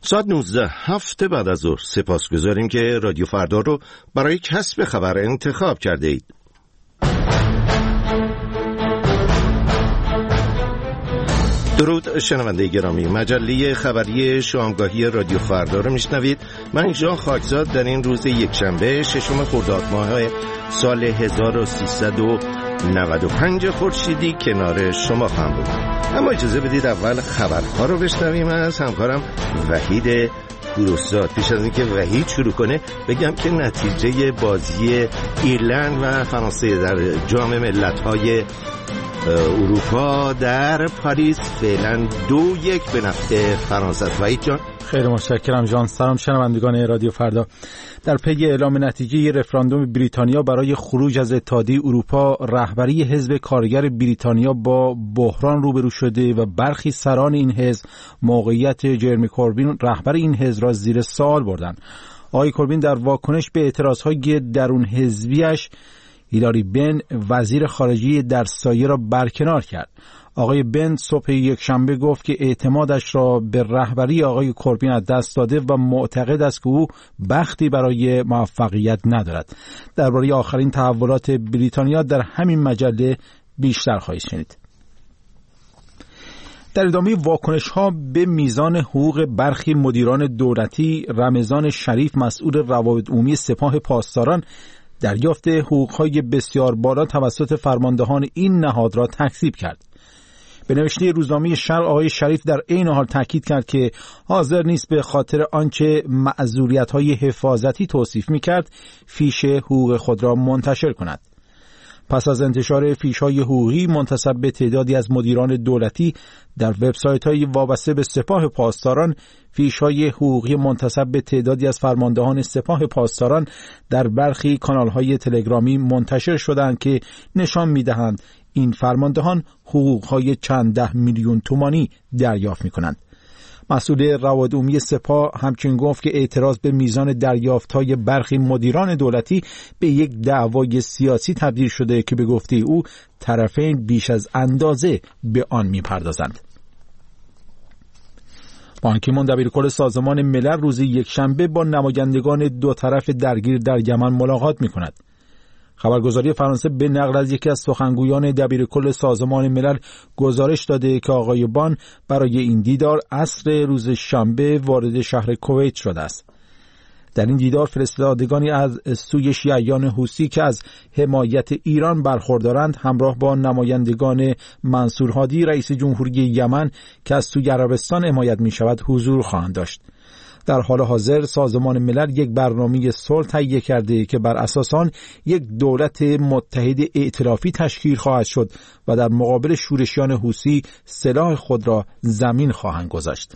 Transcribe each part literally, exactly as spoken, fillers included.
ساعت نوزده هفته بعد از ظهر. سپاسگزاریم که رادیو فردا رو برای کسب خبر انتخاب کرده اید. درود شنونده گرامی، مجله خبری شامگاهی رادیو فردا رو میشنوید. من ژان خاکزاد در این روز یکشنبه ششم خرداد ماه سال هزار و سیصد و نود و پنج خورشیدی کنار شما خواهم بود. اما اجازه بدید اول خبرها رو بشنویم از همکارم وحید پوروزاد. پیش از اینکه وحید شروع کنه بگم که نتیجه بازی ایرلند و فرانسه در جام ملت‌های اروپا در پاریس فعلا دو یک به نفع فرانسه است. وحید جان. خیلی متشکرم جان. سلام شنوندگان رادیو فردا. در پی اعلام نتیجه رفراندوم بریتانیا برای خروج از اتحادیه اروپا، رهبری حزب کارگر بریتانیا با بحران روبرو شده و برخی سران این حزب موقعیت جرمی کوربین رهبر این حزب را زیر سوال بردند. آقای کوربین در واکنش به اعتراضهای درون حزبیش هیلاری بن وزیر خارجه در سایه را برکنار کرد. آقای بن صبح یکشنبه گفت که اعتمادش را به رهبری آقای کوربین از دست داده و معتقد است که او بختی برای موفقیت ندارد. درباره آخرین تحولات بریتانیا در همین مجله بیشتر خواهید شنید. در ادامه واکنش‌ها به میزان حقوق برخی مدیران دولتی، رمضان شریف مسئول روابط عمومی سپاه پاسداران دریافت حقوق‌های بسیار بالا توسط فرماندهان این نهاد را تکذیب کرد. به نوشته روزنامه شرق آقای شریف در عین حال تاکید کرد که حاضر نیست به خاطر آنچه معذوریت‌های حفاظتی توصیف می‌کرد فیش حقوق خود را منتشر کند. پس از انتشار فیش‌های حقوقی منتسب به تعدادی از مدیران دولتی در وبسایت‌های وابسته به سپاه پاسداران، فیش‌های حقوقی منتسب به تعدادی از فرماندهان سپاه پاسداران در برخی کانال‌های تلگرامی منتشر شدند که نشان می‌دهند این فرماندهان حقوق‌های چند ده میلیون تومانی دریافت می‌کنند. مسئول روابط عمومی سپاه همچنین گفت که اعتراض به میزان دریافت‌های برخی مدیران دولتی به یک دعوای سیاسی تبدیل شده که به گفته او طرفین بیش از اندازه به آن می‌پردازند. بان کی مون دبیرکل سازمان ملل روز یکشنبه با نمایندگان دو طرف درگیر در یمن ملاقات می‌کند. خبرگزاری فرانسه به نقل از یکی از سخنگویان دبیرکل سازمان ملل گزارش داده که آقای بان برای این دیدار عصر روز شنبه وارد شهر کویت شده است. در این دیدار فرستادگانی از سوی شیعیان حوثی که از حمایت ایران برخوردارند همراه با نمایندگان منصور هادی رئیس جمهوری یمن که از سوی عربستان حمایت می شود حضور خواهند داشت. در حال حاضر سازمان ملل یک برنامه صلح تهیه کرده که بر اساس آن یک دولت متحد ائتلافی تشکیل خواهد شد و در مقابل شورشیان حوثی سلاح خود را زمین خواهند گذاشت.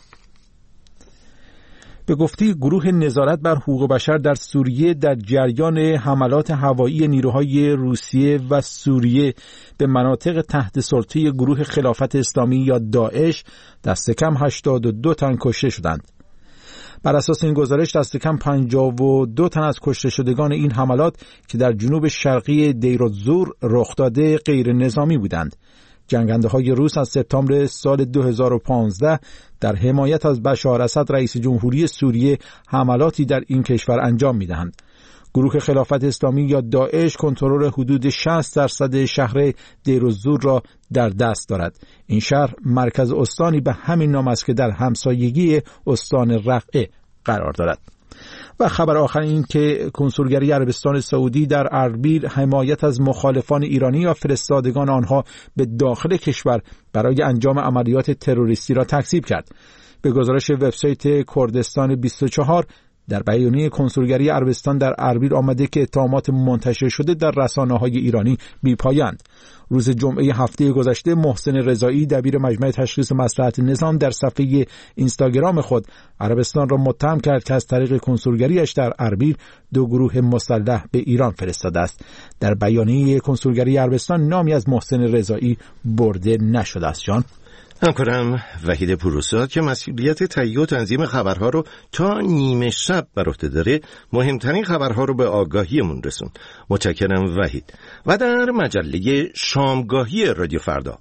به گفته گروه نظارت بر حقوق بشر در سوریه، در جریان حملات هوایی نیروهای روسیه و سوریه به مناطق تحت سلطه گروه خلافت اسلامی یا داعش دست کم هشتاد و دو تن کشته شدند. بر اساس این گزارش دست کم پنجاه و دو تن از کشته شدگان این حملات که در جنوب شرقی دیرالزور رخ داده غیر نظامی بودند. جنگنده های روس از سپتامبر سال دو هزار و پانزده در حمایت از بشار اسد رئیس جمهوری سوریه حملاتی در این کشور انجام می‌دهند. گروه خلافت اسلامی یا داعش کنترل حدود شصت درصد شهر دیرالزور را در دست دارد. این شهر مرکز استانی به همین نام است که در همسایگی استان رقه قرار دارد. و خبر آخر این که کنسولگری عربستان سعودی در اربیل حمایت از مخالفان ایرانی یا فرستادگان آنها به داخل کشور برای انجام عملیات تروریستی را تکذیب کرد. به گزارش وبسایت کردستان بیست و چهار در بیانیه کنسولگری عربستان در اربیل آمده که اتهامات منتشر شده در رسانه‌های ایرانی بی‌پایه‌اند. روز جمعه هفته گذشته محسن رضایی دبیر مجمع تشخیص مصلحت نظام در صفحه اینستاگرام خود عربستان را متهم کرد که از طریق کنسولگریش در اربیل دو گروه مسلح به ایران فرستاده است. در بیانیه کنسولگری عربستان نامی از محسن رضایی برده نشده است. جان همکارم وحید پوروزاد که مسئولیت تهیه و تنظیم خبرها رو تا نیمه شب بر عهده داره مهمترین خبرها رو به آگاهیمون رسون. متشکرم وحید. و در مجله شامگاهی رادیو فردا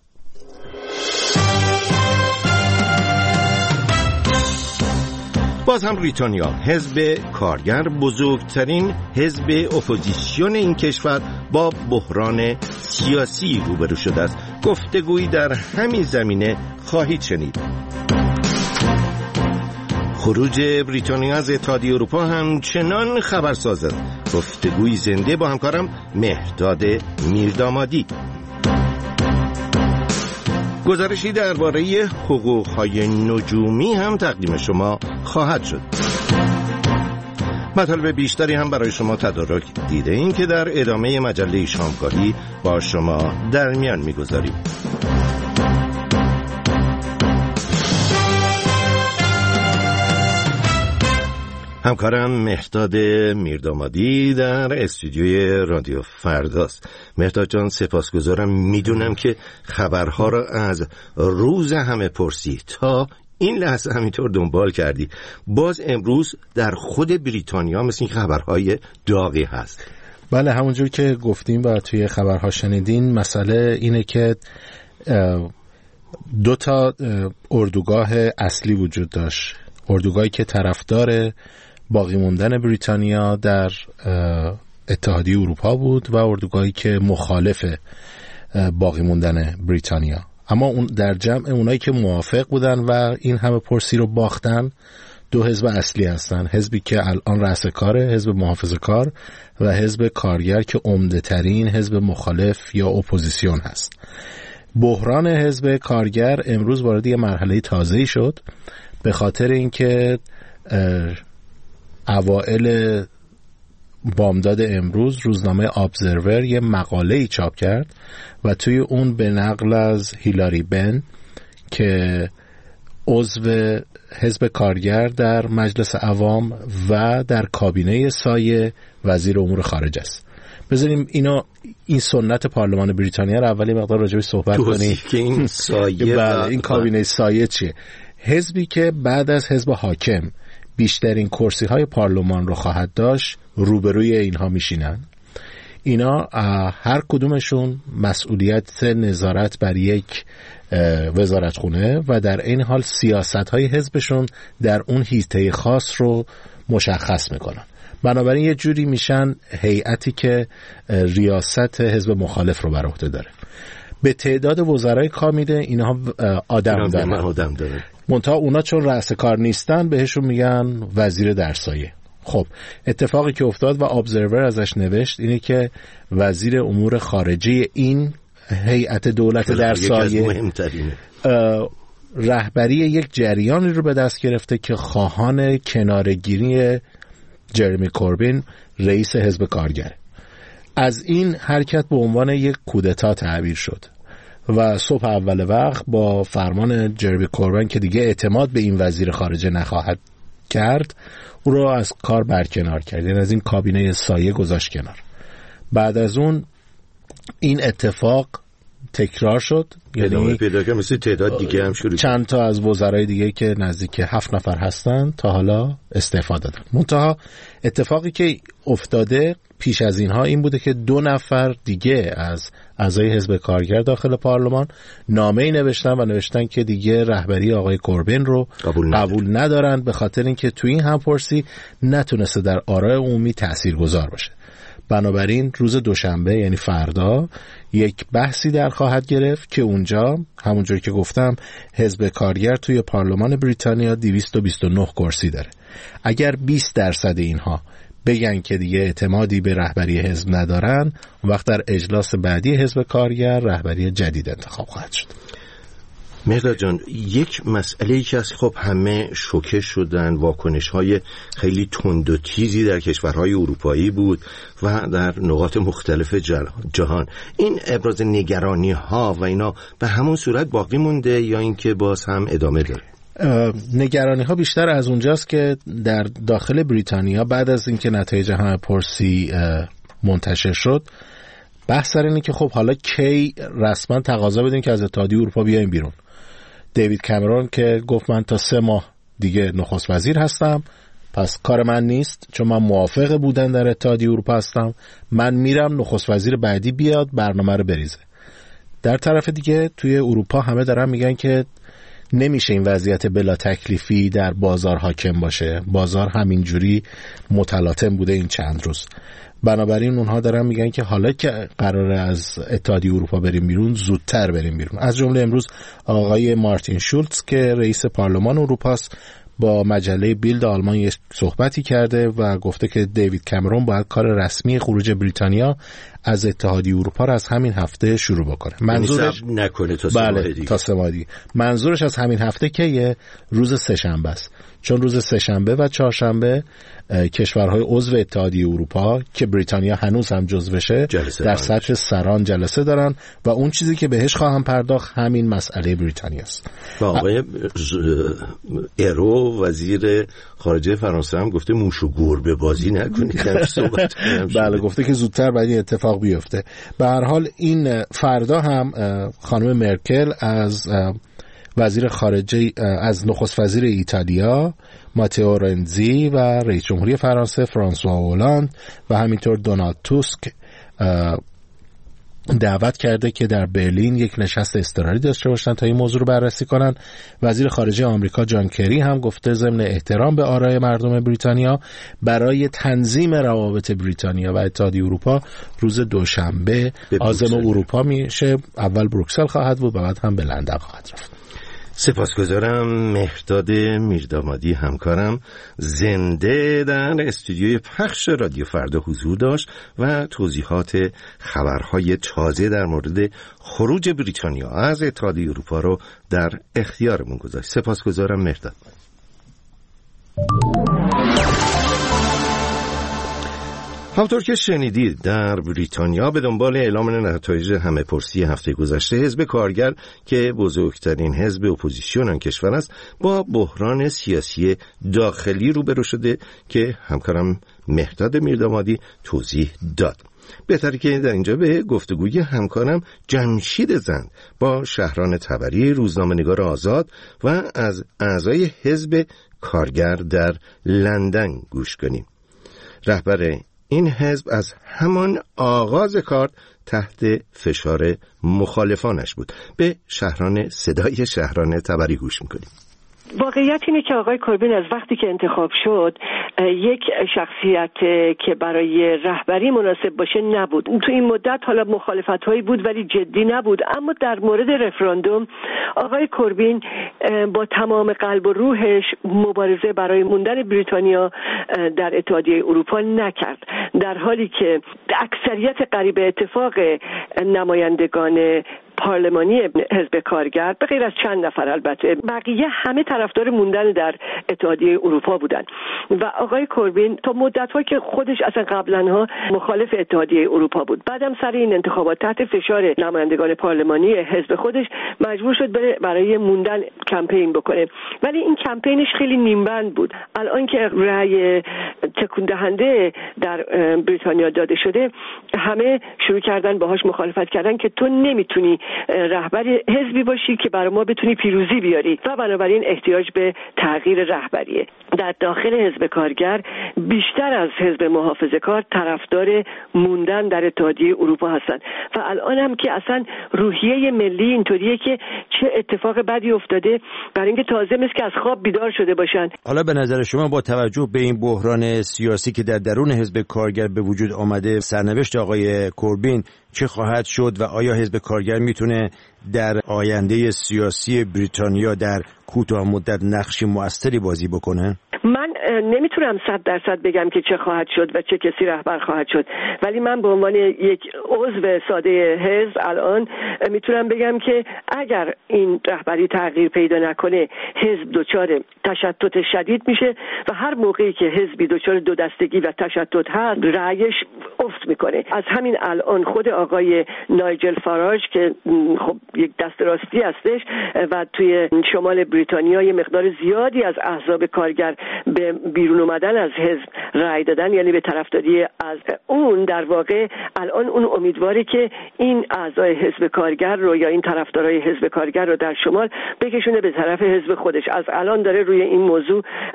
باز هم بریتانیا، حزب کارگر بزرگترین حزب اپوزیسیون این کشور با بحران سیاسی روبرو شده است. گفتگویی در همین زمینه خواهید شنید. خروج بریتانیا از اتحادیه اروپا همچنان خبرساز است. گفتگوی زنده با همکارم مهرداد میردامادی. گزارشی درباره حقوق‌های نجومی هم تقدیم شما خواهد شد. مطالب بیشتری هم برای شما تدارک دیده این که در ادامه مجله شامگاهی با شما در میان می‌گذاریم. همکارم مهرداد میردامادی در استودیوی رادیو فرداست. مهرداد جان سپاسگزارم. میدونم که خبرها را از روز همه پرسی تا این لحظه همینطور دنبال کردی. باز امروز در خود بریتانیا مثل این خبرهای داغی هست. بله، همونجور که گفتیم و توی خبرها شنیدین، مسئله اینه که دو تا اردوگاه اصلی وجود داشت. اردوگاهی که طرفدار باقی موندن بریتانیا در اتحادیه اروپا بود و اردوگاهی که مخالف باقی موندن بریتانیا. اما اون در جمع اونایی که موافق بودن و این همه پرسی رو باختن دو حزب اصلی هستن. حزبی که الان رأس کاره، حزب محافظه‌کار، و حزب کارگر که عمده ترین حزب مخالف یا اپوزیسیون هست. بحران حزب کارگر امروز وارد یه مرحله تازه‌ای شد به خاطر اینکه اوائل بامداد امروز روزنامه ابزرور یه مقاله‌ای چاپ کرد و توی اون به نقل از هیلاری بن که عضو حزب کارگر در مجلس عوام و در کابینه سایه وزیر امور خارجه است. بذاریم اینو این سنت پارلمان بریتانیا رو اولی مقدار راجع بهش صحبت کنیم که این سایه بله این کابینه سایه چیه. حزبی که بعد از حزب حاکم بیشترین کرسی های پارلمان رو خواهد داشت روبروی اینها میشینن. اینا هر کدومشون مسئولیت نظارت بر یک وزارتخونه و در این حال سیاست های حزبشون در اون حیطه خاص رو مشخص میکنن. بنابراین یه جوری میشن هیئتی که ریاست حزب مخالف رو بر عهده داره. به تعداد وزرای کامیده اینها آدم دارن, آدم دارن. منتها اونا چون رأس کار نیستن بهشون میگن وزیر در سایه. خب اتفاقی که افتاد و ابزرور ازش نوشت اینه که وزیر امور خارجه این هیئت دولت در سایه رهبری یک جریانی رو به دست گرفته که خواهان کنارگیری جرمی کوربین رئیس حزب کارگر. از این حرکت به عنوان یک کودتا تعبیر شد و صبح اول وقت با فرمان جرمی کوربین که دیگه اعتماد به این وزیر خارجه نخواهد کرد او رو از کار برکنار کرد، یعنی از این کابینه سایه گذاشت کنار. بعد از اون این اتفاق تکرار شد، یعنی پیدا که مثل تعداد دیگه هم شروع چند تا از وزرای دیگه که نزدیک هفت نفر هستن تا حالا استعفا دادن. منتها اتفاقی که افتاده پیش از اینها این بوده که دو نفر دیگه از اعضای حزب کارگر داخل پارلمان نامه‌ای نوشتن و نوشتن که دیگه رهبری آقای کوربین رو قبول, قبول ندارن به خاطر اینکه توی این همپرسی نتونسته در آرای عمومی تاثیرگذار باشه. بنابراین روز دوشنبه یعنی فردا یک بحثی در خواهد گرفت که اونجا همونجوری که گفتم حزب کارگر توی پارلمان بریتانیا دویست و بیست و نه کرسی داره. اگر بیست درصد اینها بگن که دیگه اعتمادی به رهبری حزب ندارن، اون وقت در اجلاس بعدی حزب کارگر رهبری جدید انتخاب خواهد شد. مهرداد جان، یک مسئله‌ای که از خب همه شوکه شدن، واکنش‌های خیلی تند و تیزی در کشورهای اروپایی بود و در نقاط مختلف جهان. این ابراز نگرانی‌ها و اینا به همون صورت باقی مونده یا اینکه باز هم ادامه داره؟ نگرانی ها بیشتر از اونجاست که در داخل بریتانیا بعد از اینکه نتایج همه پرسی منتشر شد بحث سر اینه که خب حالا کی رسما تقاضا بدیم که از اتحادیه اروپا بیایم بیرون. دیوید کامرون که گفت من تا سه ماه دیگه نخست وزیر هستم، پس کار من نیست چون من موافق بودن در اتحادیه اروپا هستم، من میرم نخست وزیر بعدی بیاد برنامه رو بریزه. در طرف دیگه توی اروپا همه دارن میگن که نمیشه این وضعیت بلا تکلیفی در بازار حاکم باشه. بازار همینجوری متلاطم بوده این چند روز. بنابراین اونها دارن میگن که حالا که قراره از اتحادیه اروپا بریم بیرون، زودتر بریم بیرون. از جمله امروز آقای مارتین شولتز که رئیس پارلمان اروپاست با مجله بیلد آلمان یک صحبتی کرده و گفته که دیوید کامرون باید کار رسمی خروج بریتانیا از اتحادیه اروپا را از همین هفته شروع بکنه. منظورش نکنه تا بله تا سه ماه دیگه. منظورش از همین هفته که یه روز سه‌شنبه است، چون روز سه‌شنبه و چهارشنبه کشورهای عضو اتحادیه اروپا که بریتانیا هنوز هم جزوشه در سطح سران جلسه دارن و اون چیزی که بهش خواهم پرداخت همین مسئله بریتانیا است. و آقای ایرو وزیر خارجه فرانسه هم گفته موش و گربه بازی نکنید. بله گفته که زودتر باید این اتفاق بیفته. به هر حال این فردا هم خانم مرکل از وزیر خارجه از نخست وزیر ایتالیا ماتئو رنزی و رئیس جمهوری فرانسه فرانسوا هولند و همینطور دونالد توسک دعوت کرده که در برلین یک نشست اضطراری داشته باشن تا این موضوع رو بررسی کنن. وزیر خارجه آمریکا جان کری هم گفته ضمن احترام به آرای مردم بریتانیا برای تنظیم روابط بریتانیا و اتحادیه اروپا روز دوشنبه عازم اروپا میشه. اول بروکسل خواهد بود و بعد هم به لندن خواهد رفت. سپاسگزارم. مهرداد میردامادی همکارم زنده در استودیوی پخش رادیو فردا حضور داشت و توضیحات خبرهای تازه در مورد خروج بریتانیا از اتحادیه اروپا رو در اختیارمون گذاشت. سپاسگزارم مهرداد. همطور که شنیدید در بریتانیا به دنبال اعلام نتایج همه‌پرسی هفته گذشته حزب کارگر که بزرگترین حزب اپوزیسیون آن کشور است با بحران سیاسی داخلی روبرو شده که همکارم مهرداد میردامادی توضیح داد. بهتره که در اینجا به گفتگوی همکارم جمشید زند با شهران طبری روزنامه‌نگار آزاد و از اعضای حزب کارگر در لندن گوش کنیم. رهبر این حزب از همان آغاز کار تحت فشار مخالفانش بود. به شهران صدای شهران طبری گوش میکنیم. واقعیت اینه که آقای کوربین از وقتی که انتخاب شد یک شخصیت که برای رهبری مناسب باشه نبود. تو این مدت حالا مخالفت‌هایی بود ولی جدی نبود، اما در مورد رفراندوم آقای کوربین با تمام قلب و روحش مبارزه برای موندن بریتانیا در اتحادیه اروپا نکرد، در حالی که اکثریت قریب اتفاق نمایندگان پارلمانی حزب کارگر به غیر از چند نفر البته بقیه همه طرفدار موندن در اتحادیه اروپا بودند و آقای کوربین تا مدت‌ها که خودش اصلا قبلاًها مخالف اتحادیه اروپا بود، بعدم سر این انتخابات تحت فشار نمایندگان پارلمانی حزب خودش مجبور شد برای موندن کمپین بکنه، ولی این کمپینش خیلی نیمبند بود. الان که رأی تکون دهنده در بریتانیا داده شده همه شروع کردن باهاش مخالفت کردن که تو نمیتونی رهبر حزبی باشی که برای ما بتونی پیروزی بیاری و بنابراین احتیاج به تغییر رهبریه. در داخل حزب کارگر بیشتر از حزب محافظه‌کار طرفدار موندن در اتحادیه اروپا هستند و الان هم که اصلا روحیه ملی اینطوریه که چه اتفاق بدی افتاده برای اینکه تازه مثل که از خواب بیدار شده باشن. حالا به نظر شما با توجه به این بحران سیاسی که در درون حزب کارگر به وجود آمده، سرنوشت آقای کوربین چه خواهد شد و آیا حزب کارگر میتونه در آینده سیاسی بریتانیا در کوتاه مدت نقشی مؤثری بازی بکنه؟ من نمیتونم صد درصد بگم که چه خواهد شد و چه کسی رهبر خواهد شد، ولی من به عنوان یک عضو ساده حزب الان میتونم بگم که اگر این رهبری تغییر پیدا نکنه حزب دچار تشتت شدید میشه و هر موقعی که حزبی دچار دو دستگی و تشتت هست رأیش افت میکنه. از همین الان خود آقای نایجل فاراج که خب یک دست راستی هستش و توی شمال بریتانیا یه مقدار زیادی از احزاب کارگر به بیرون اومدن از حزب رأی دادن، یعنی به طرفداری از اون، در واقع الان اون امیدواره که این اعضای حزب کارگر رو یا این طرفدارای حزب کارگر رو در شمال بکشونه به طرف حزب خودش. از الان داره روی این موضوع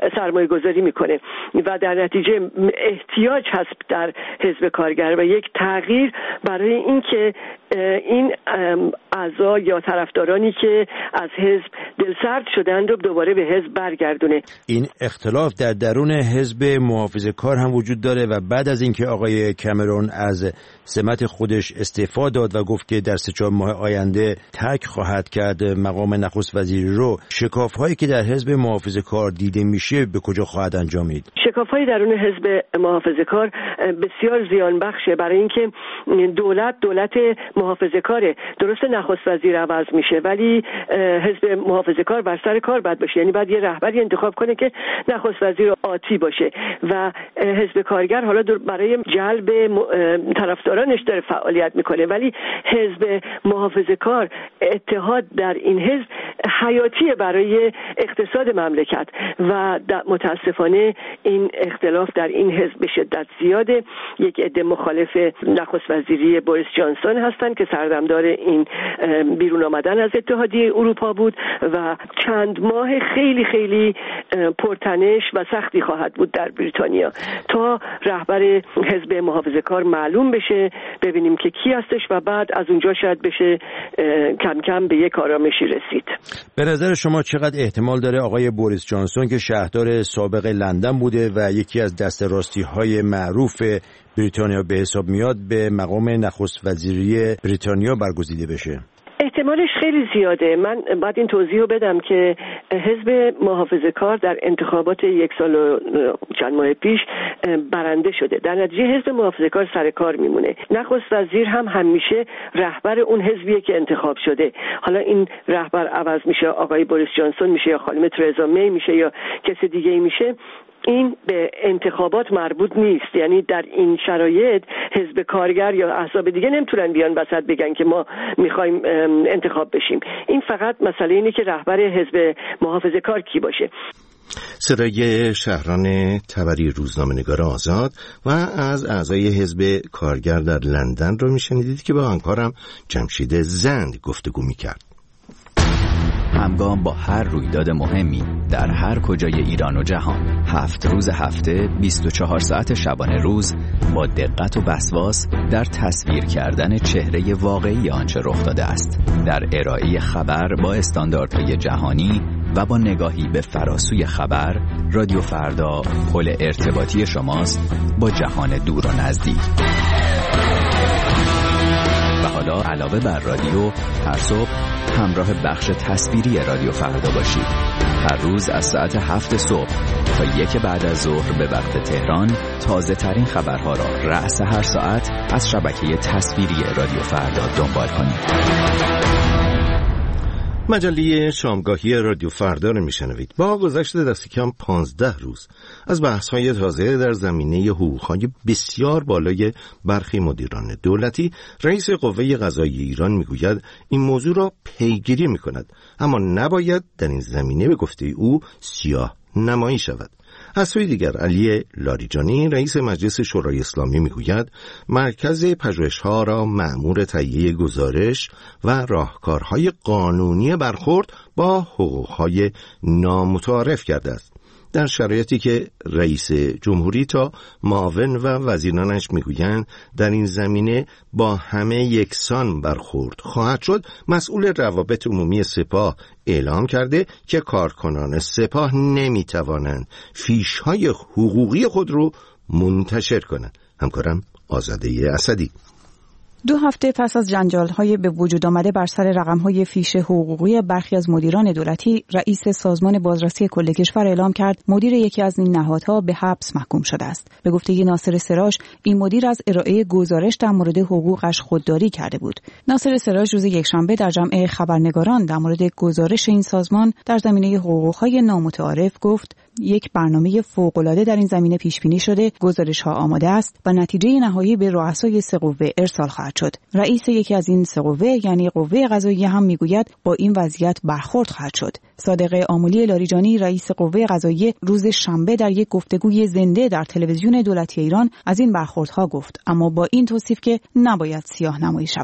سرمایه گذاری میکنه و در نتیجه احتیاج هست در حزب کارگر و یک تغییر برای اینکه این اعضا یا طرفدارانی که از حزب دلسرد شدن رو دوباره به حزب برگردونه. این اختلاف در درون حزب محافظه‌کار هم وجود داره و بعد از اینکه آقای کامرون از سمت خودش استعفا داد و گفت که در سه چهار ماه آینده ترک خواهد کرد مقام نخست وزیری رو، شکاف‌هایی که در حزب محافظه‌کار دیده میشه به کجا خواهد انجامید؟ شکاف‌های درون حزب محافظه‌کار بسیار زیان بخشه، برای اینکه دولت دولت محافظه‌کاره. درسته نخست وزیر عوض میشه ولی حزب محافظه‌کار بر سر کار باید باشه، یعنی باید یه رهبری انتخاب کنه که نخست وزیر آتی باشه و حزب کارگر حالا برای جلب طرفدارانش داره فعالیت میکنه، ولی حزب محافظه‌کار اتحاد در این حزب حیاتیه برای اقتصاد مملکت و متاسفانه این اختلاف در این حزب به شدت زیاده. یک عده مخالف نخست وزیری بوریس جانسون هستند که سردمدار این بیرون آمدن از اتحادیه اروپا بود و چند ماه خیلی خیلی پرتنش و سختی خواهد بود در بریتانیا تا رهبر حزب محافظه‌کار معلوم بشه، ببینیم که کی هستش و بعد از اونجا شاید بشه کم کم به یک آرامشی رسید. به نظر شما چقدر احتمال داره آقای بوریس جانسون که شهردار سابق لندن بوده و یکی از دست راستی‌های معروف بریتانیا به حساب میاد به مقام نخست وزیری بریتانیا برگزیده بشه؟ احتمالش خیلی زیاده. من بعد این توضیح رو بدم که حزب محافظه‌کار در انتخابات یک سال و چند ماه پیش برنده شده، در نتیجه حزب محافظه‌کار سر کار میمونه. نخست وزیر هم همیشه رهبر اون حزبیه که انتخاب شده. حالا این رهبر عوض میشه، آقای بوریس جانسون میشه یا خانم ترزا می میشه یا کسی دیگه ای میشه، این به انتخابات مربوط نیست. یعنی در این شرایط حزب کارگر یا احزاب دیگه نمیتونن بیان وسط بگن که ما میخوایم انتخاب بشیم. این فقط مسئله اینه که رهبر حزب محافظه‌کار کی باشه. صدای شهران تبری روزنامه‌نگار آزاد و از اعضای حزب کارگر در لندن رو میشنیدید که با همکارم جمشید زند گفتگو میکرد. همگام با هر رویداد مهمی در هر کجای ایران و جهان، هفت روز هفته، بیست و چهار ساعت شبانه روز، با دقت و وسواس در تصویر کردن چهره واقعی آنچه رخ داده است، در ارائه خبر با استانداردهای جهانی و با نگاهی به فراسوی خبر، رادیو فردا پل ارتباطی شماست با جهان دور و نزدیک. و حالا علاوه بر رادیو، هر صبح همراه بخش تصویری رادیو فردا باشید. هر روز از ساعت هفت صبح تا یک بعد از ظهر به وقت تهران، تازه ترین خبرها را رأس هر ساعت از شبکه تصویری رادیو فردا دنبال کنید. مجله شامگاهی رادیو فردا رو میشنوید. با گذشت دست کم پانزده روز از بحث‌های تازه در زمینه حقوق‌های بسیار بالای برخی مدیران دولتی، رئیس قوه قضاییه ایران میگوید این موضوع را پیگیری میکند، اما نباید در این زمینه به گفته او سیاه نمایی شود. از سوی دیگر علی لاریجانی رئیس مجلس شورای اسلامی میگوید مرکز پژوهش‌ها را مأمور تهیه گزارش و راهکارهای قانونی برخورد با حقوق‌های نامتعارف کرده است. در شرایطی که رئیس جمهوری تا معاون و وزیرانش میگویند در این زمینه با همه یکسان برخورد خواهد شد، مسئول روابط عمومی سپاه اعلام کرده که کارکنان سپاه نمیتوانند فیش‌های حقوقی خود رو منتشر کنند. همکارم آزاده اسدی. دو هفته پس از جنجال‌های به وجود آمده بر سر رقم‌های فیش حقوقی برخی از مدیران دولتی، رئیس سازمان بازرسی کل کشور اعلام کرد مدیر یکی از این نهادها به حبس محکوم شده است. به گفته ناصر سراج، این مدیر از ارائه گزارش در مورد حقوقش خودداری کرده بود. ناصر سراج روز یکشنبه در جمع خبرنگاران در مورد گزارش این سازمان در زمینه حقوق‌های نامتعارف گفت یک برنامه فوق‌العاده در این زمینه پیش بینی شده، گزارش‌ها آماده است و نتیجه نهایی به رؤسای سه قوه ارسال خواهد شد. رئیس یکی از این سه قوه یعنی قوه قضاییه هم میگوید با این وضعیت برخورد خواهد شد. صادق آملی لاریجانی رئیس قوه قضاییه روز شنبه در یک گفتگوی زنده در تلویزیون دولتی ایران از این برخوردها گفت، اما با این توصیف که نباید سیاه نمایی شود.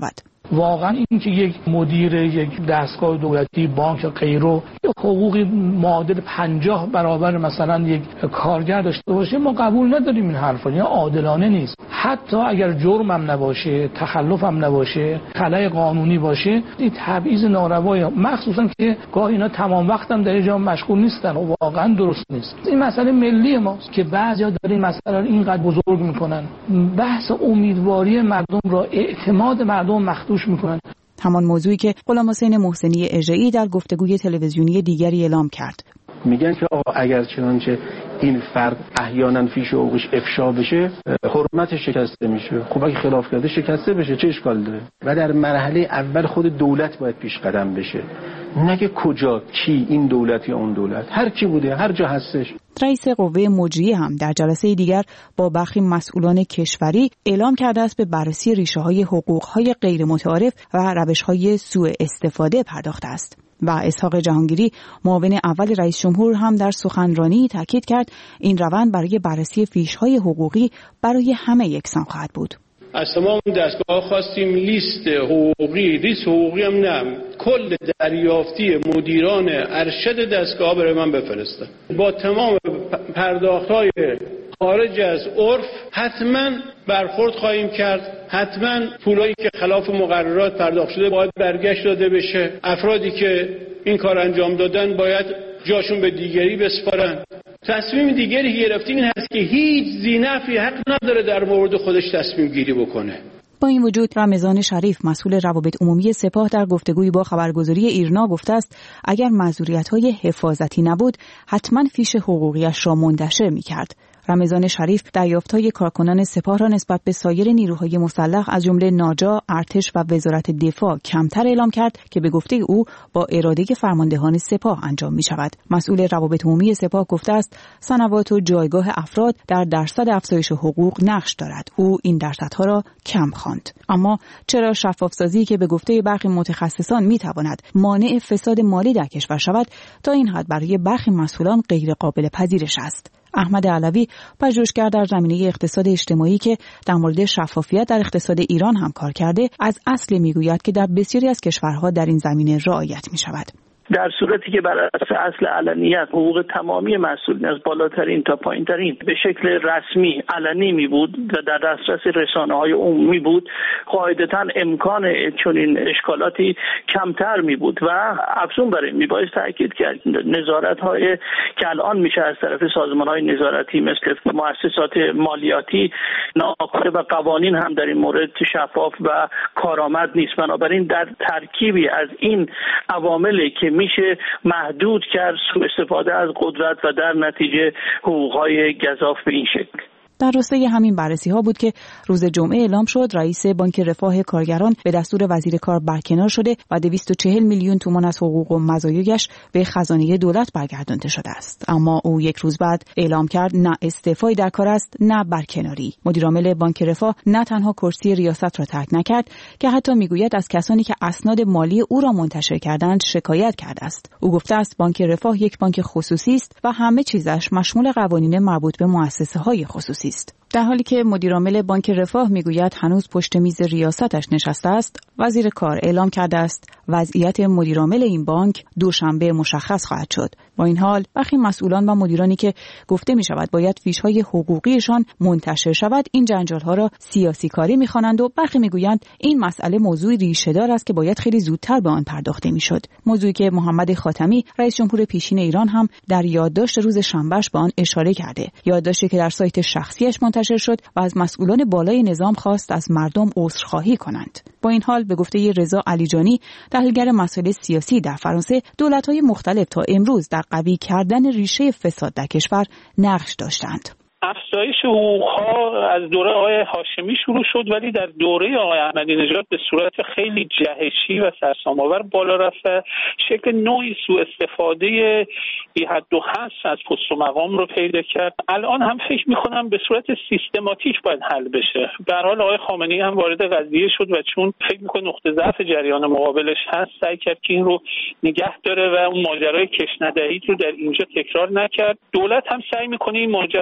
واقعا این که یک مدیر یک دستگاه دولتی، بانک یا غیره حقوقی معادل پنجاه برابر مثلا یک کارگر داشته باشه، ما قبول نداریم این حرفا. یا عادلانه نیست. حتی اگر جرم هم نباشه، تخلف هم نباشه، خلای قانونی باشه، این تبعیض ناروایی، مخصوصا که گاهی اینا تمام وقت هم در اینجا مشغول نیستن و واقعا درست نیست. این مسئله ملی ماست که بعضیا دارن مسئله رو اینقدر بزرگ میکنن، بحث امیدواری مردم را، اعتماد مردم مخدوش میکنن. همان موضوعی که غلام حسین محسنی اژه‌ای در گفتگوی تلویزیونی دیگری اعلام کرد. میگن که آقا اگر چنانچه این فرد احیانا فیش حقوقش افشا بشه، حرمتش شکسته میشه. خب اگه خلاف کرده شکسته بشه، چه اشکال داره؟ و در مرحله اول خود دولت باید پیش قدم بشه، نه که کجا کی، این دولت یا اون دولت، هر کی بوده هر جا هستش. رئیس قوه مجریه هم در جلسه دیگر با برخی مسئولان کشوری اعلام کرده است به بررسی ریشه‌های حقوق‌های غیر متعارف و روش‌های سوء استفاده پرداخته است. و اسحاق جهانگیری معاون اول رئیس جمهور هم در سخنرانی تاکید کرد این روند برای بررسی فیش‌های حقوقی برای همه یکسان خواهد بود. از تمام دستگاه خواستیم لیست حقوقی، لیست حقوقی هم نه، کل دریافتی مدیران ارشد دستگاه برای من بفرستن با تمام پرداخت‌های خارج از عرف. حتما برخورد خواهیم کرد، حتما پولایی که خلاف مقررات پرداخت شده باید برگشت داده بشه. افرادی که این کار انجام دادن باید جاشون به دیگری بسپارن. تصمیم دیگری که گرفتیم این هست که هیچ ذی‌نفعی حق نداره در مورد خودش تصمیم گیری بکنه. با این وجود رمضان شریف مسئول روابط عمومی سپاه در گفتگویی با خبرگزاری ایرنا گفته است اگر معذوریت‌های حفاظتی نبود حتما فیش حقوقیش را منتشر می‌کرد. رمضان شریف دریافت‌های کارکنان سپاه را نسبت به سایر نیروهای مسلح از جمله ناجا، ارتش و وزارت دفاع کمتر اعلام کرد که به گفته او با اراده فرماندهان سپاه انجام می‌شود. مسئول روابط عمومی سپاه گفته است سنوات و جایگاه افراد در درصد افزایش حقوق نقش دارد. او این درصدها را کم خواند. اما چرا شفاف‌سازی که به گفته برخی متخصصان می‌تواند مانع فساد مالی در کشور شود تا این حد برای برخی مسئولان غیر قابل پذیرش است؟ احمد علوی پژوهشگر در زمینه اقتصاد اجتماعی که در مورد شفافیت در اقتصاد ایران هم کار کرده از اصل میگوید که در بسیاری از کشورها در این زمینه رعایت می‌شود. در صورتی که بر اساس اصل علنیت حقوق تمامی مسئولین از بالاترین تا پایینترین به شکل رسمی علنی می بود و در دسترس رسانه‌های عمومی بود، قاعدتاً امکان چنین اشکالاتی کمتر می بود و افزون بر این می باید تاکید کرد نظارت‌های که الان میشه از طرف سازمان‌های نظارتی مثل مؤسسات مالیاتی ناکافی و قوانین هم در این مورد شفاف و کارآمد نیست. بنابراین در ترکیبی از این عواملی که میشه محدود کرد سوء استفاده از قدرت و در نتیجه حقوق‌های گزاف به این شکل. در راستای همین بررسی ها بود که روز جمعه اعلام شد رئیس بانک رفاه کارگران به دستور وزیر کار برکنار شده و دویست و چهل میلیون تومان از حقوق و مزایایش به خزانه دولت برگردانده شده است. اما او یک روز بعد اعلام کرد نه استعفایی در کار است نه برکناری. مدیرعامل بانک رفاه نه تنها کرسی ریاست را ترک نکرد که حتی میگوید از کسانی که اسناد مالی او را منتشر کردند شکایت کرده است. او گفته است بانک رفاه یک بانک خصوصی است و همه چیزش مشمول قوانین مربوط به مؤسسه‌های خصوصی است. در حالی که مدیرعامل بانک رفاه میگوید هنوز پشت میز ریاستش نشسته است، وزیر کار اعلام کرده است وضعیت مدیرعامل این بانک دوشنبه مشخص خواهد شد. با این حال برخی مسئولان و مدیرانی که گفته می شود باید فیش‌های حقوقیشان منتشر شود این جنجال‌ها را سیاسی کاری می‌خوانند و برخی میگویند این مسئله موضوعی ریشه‌دار است که باید خیلی زودتر به آن پرداخته می‌شد. موضوعی که محمد خاتمی رئیس جمهور پیشین ایران هم در یادداشت روز شنبهش به آن اشاره کرده. یادداشتی که در سایت شخصیش منتشر شد و از مسئولان بالای نظام خواست از مردم عذرخواهی کنند. با این حال به گفته رضا علیجانی تحلیلگر مسائل سیاسی در فرانسه، دولت‌های مختلف تا امروز در قوی کردن ریشه فساد در کشور نقش داشتند. افزایش حقوق‌ها از دوره آقای هاشمی شروع شد ولی در دوره آقای احمدی نژاد به صورت خیلی جهشی و سرسام‌آور بالا رفت و شکل نوعی سوء استفاده بی حد و حصر از پست و مقام رو پیدا کرد. الان هم فکر می‌کنم به صورت سیستماتیک باید حل بشه. به هر حال آقای خامنه‌ای هم وارد قضیه شد و چون فکر می‌کنه نقطه ضعف جریان مقابلش هست سعی کرد که این رو نگه داره و اون ماجرای کش ندهید رو در اینجا تکرار نکرد. دولت هم سعی می‌کنه این ماجرا رو رفع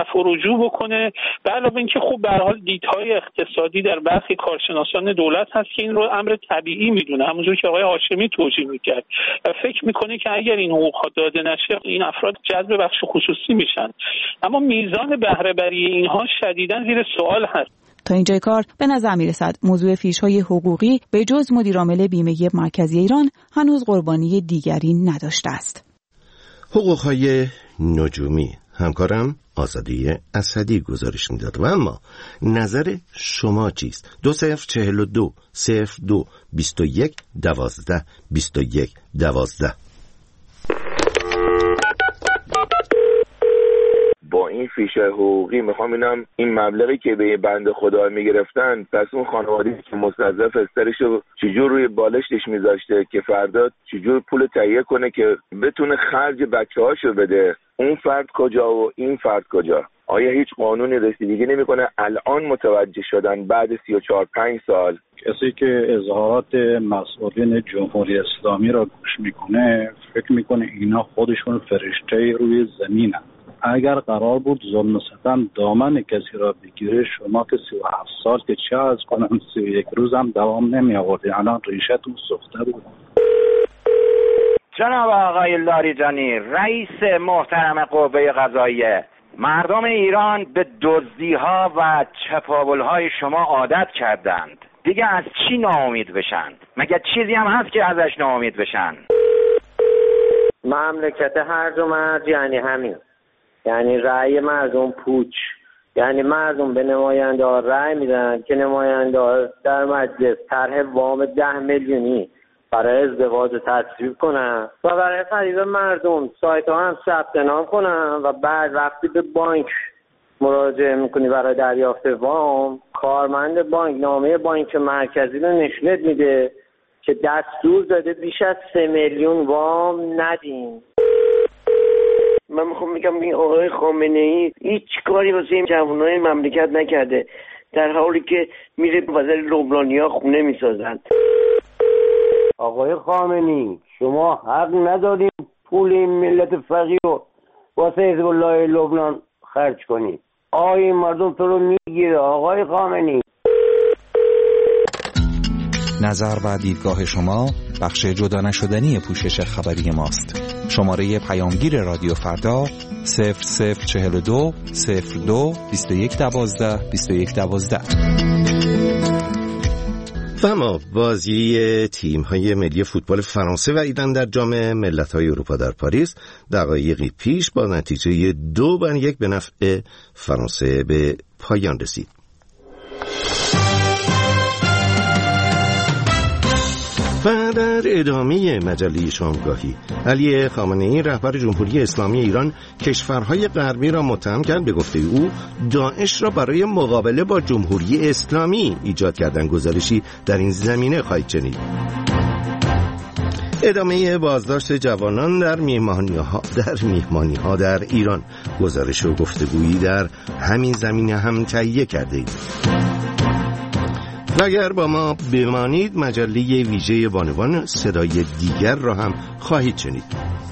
رفع و رجوع بکنه. به علاوه اینکه خب به هر حال دیدهای اقتصادی در برخی کارشناسان دولت هست که این رو امر طبیعی میدونه، همونجور که آقای هاشمی توجیه میکرد و فکر میکنه که اگر این حقوق‌ها داده نشه این افراد جذب بخش خصوصی میشن. اما میزان بهره بری اینها شدیداً زیر سوال هست. تا اینجای کار به نظر میرسد موضوع فیش‌های حقوقی به جز مدیرعامل بیمه مرکزی ایران هنوز قربانی دیگری نداشته است. حقوق‌های نجومی، همکارم آزادی اسدی گزارش میداد. و اما نظر شما چیست؟ دو صفر چهل و دو صفر دو بیست و یک دوازده بیست و یک دوازده. با این فیشه حقوقی میخوام اینم این مبلغی که به بنده خدا میگرفتن، پس اون خانواده‌ای که مستضعف استرشو چجور روی بالشتش میذاشته که فردا چجور پول تهیه کنه که بتونه خرج بچه‌هاشو بده، اون فرد کجا و این فرد کجا؟ آیا هیچ قانونی رسیدگی نمیکنه؟ الان متوجه شدن بعد سی و چهار پنج سال. کسی که اظهارات مسئولین جمهوری اسلامی را گوش میکنه فکر میکنه اینا خودشون فرشته روی زمینن. اگر قرار بود ظلم و ستم دامن کسی را بگیره، شما که سی و هفت سال که چه از کنن سی و یک روز هم دوام نمی آوردی، الان ریشتون سوخته بود. جناب آقای لاریجانی، رئیس محترم قوه قضاییه، مردم ایران به دزدی‌ها و چپاول‌های شما عادت کردند. دیگه از چی ناامید بشن؟ مگه چیزی هم هست که ازش ناامید بشن؟ مملکت هرج و مرج یعنی همین، یعنی رأی مردم پوچ، یعنی مردم به نماینده ها رأی میدن که نماینده ها در مجلس طرح وام ده میلیونی برای ازدواج تصویب کنن و برای خرید مردم سایت ها هم ثبت نام کنن و بعد وقتی به بانک مراجعه میکنی برای دریافت وام، کارمند بانک نامه بانک مرکزی رو نشونت میده که دستور داده بیش از سه میلیون وام ندین. من میخوام میگم این آقای خامنه ای هیچ کاری واسه این جوانای مملکت نکرده، در حالی که میره وزیر لبنانیا خونه میسازن. آقای خامنه ای شما حق ندارین پول این ملت فقیر رو واسه حزب الله لبنان خرج کنید. آقای این مردم تو رو میگیره آقای خامنه ای. نظر و دیدگاه شما بخش جدا نشدنی پوشش خبری ماست. شماره پیامگیر رادیو فردا صفر صفر چهل و دو صفر دو بیست و یک دوازده بیست و یک دوازده. و اما بازی تیم‌های ملی فوتبال فرانسه و ایران در جام ملت‌های اروپا در پاریس دقایقی پیش با نتیجه دو بر یک به نفع فرانسه به پایان رسید. و در ادامه مجله شامگاهی، علی خامنه‌ای رهبر جمهوری اسلامی ایران کشورهای غربی را متهم کرد به گفته او داعش را برای مقابله با جمهوری اسلامی ایجاد کردن. گزارشی در این زمینه خواهید شنید. ادامه بازداشت جوانان در میهمانی‌ها در میهمانی‌ها در ایران، گزارش و گفتگویی در همین زمینه هم تهیه کرده اید. و اگر با ما بمانید مجله ویژه بانوان صدای دیگر را هم خواهید شنید.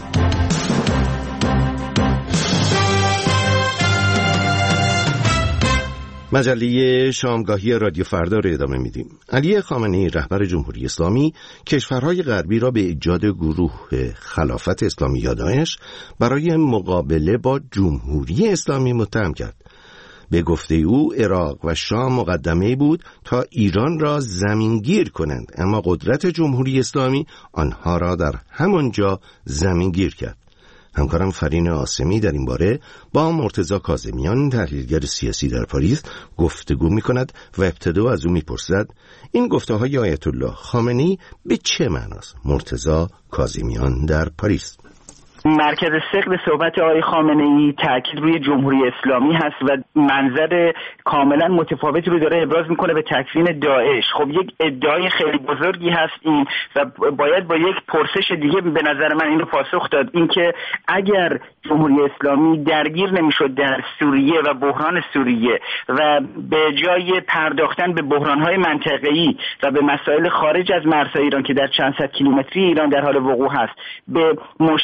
مجله شامگاهی رادیو فردا را ادامه میدیم. علی خامنه‌ای رهبر جمهوری اسلامی کشورهای غربی را به ایجاد گروه خلافت اسلامی یا داعش برای مقابله با جمهوری اسلامی متهم کرد. به گفته او عراق و شام مقدمه بود تا ایران را زمینگیر کنند، اما قدرت جمهوری اسلامی آنها را در همانجا زمینگیر کرد. همکارم فرین آسمی در این باره با مرتضی کاظمیان تحلیلگر سیاسی در پاریس گفتگو می کند و ابتدا از او می پرسد این گفته‌های آیت الله خامنه‌ای به چه معناست؟ مرتضی کاظمیان در پاریس. مرکز ثقل صحبت آقای خامنه‌ای تاکید روی جمهوری اسلامی هست و منظر کاملا متفاوتی رو داره ابراز میکنه به تکفین داعش. خب یک ادعای خیلی بزرگی هست این و باید با یک پرسش دیگه به نظر من این رو پاسخ داد، اینکه اگر جمهوری اسلامی درگیر نمیشد در سوریه و بحران سوریه و به جای پرداختن به بحران‌های منطقه‌ای و به مسائل خارج از مرزهای ایران که در چند صد کیلومتری ایران در حال وقوع هست به مشکلات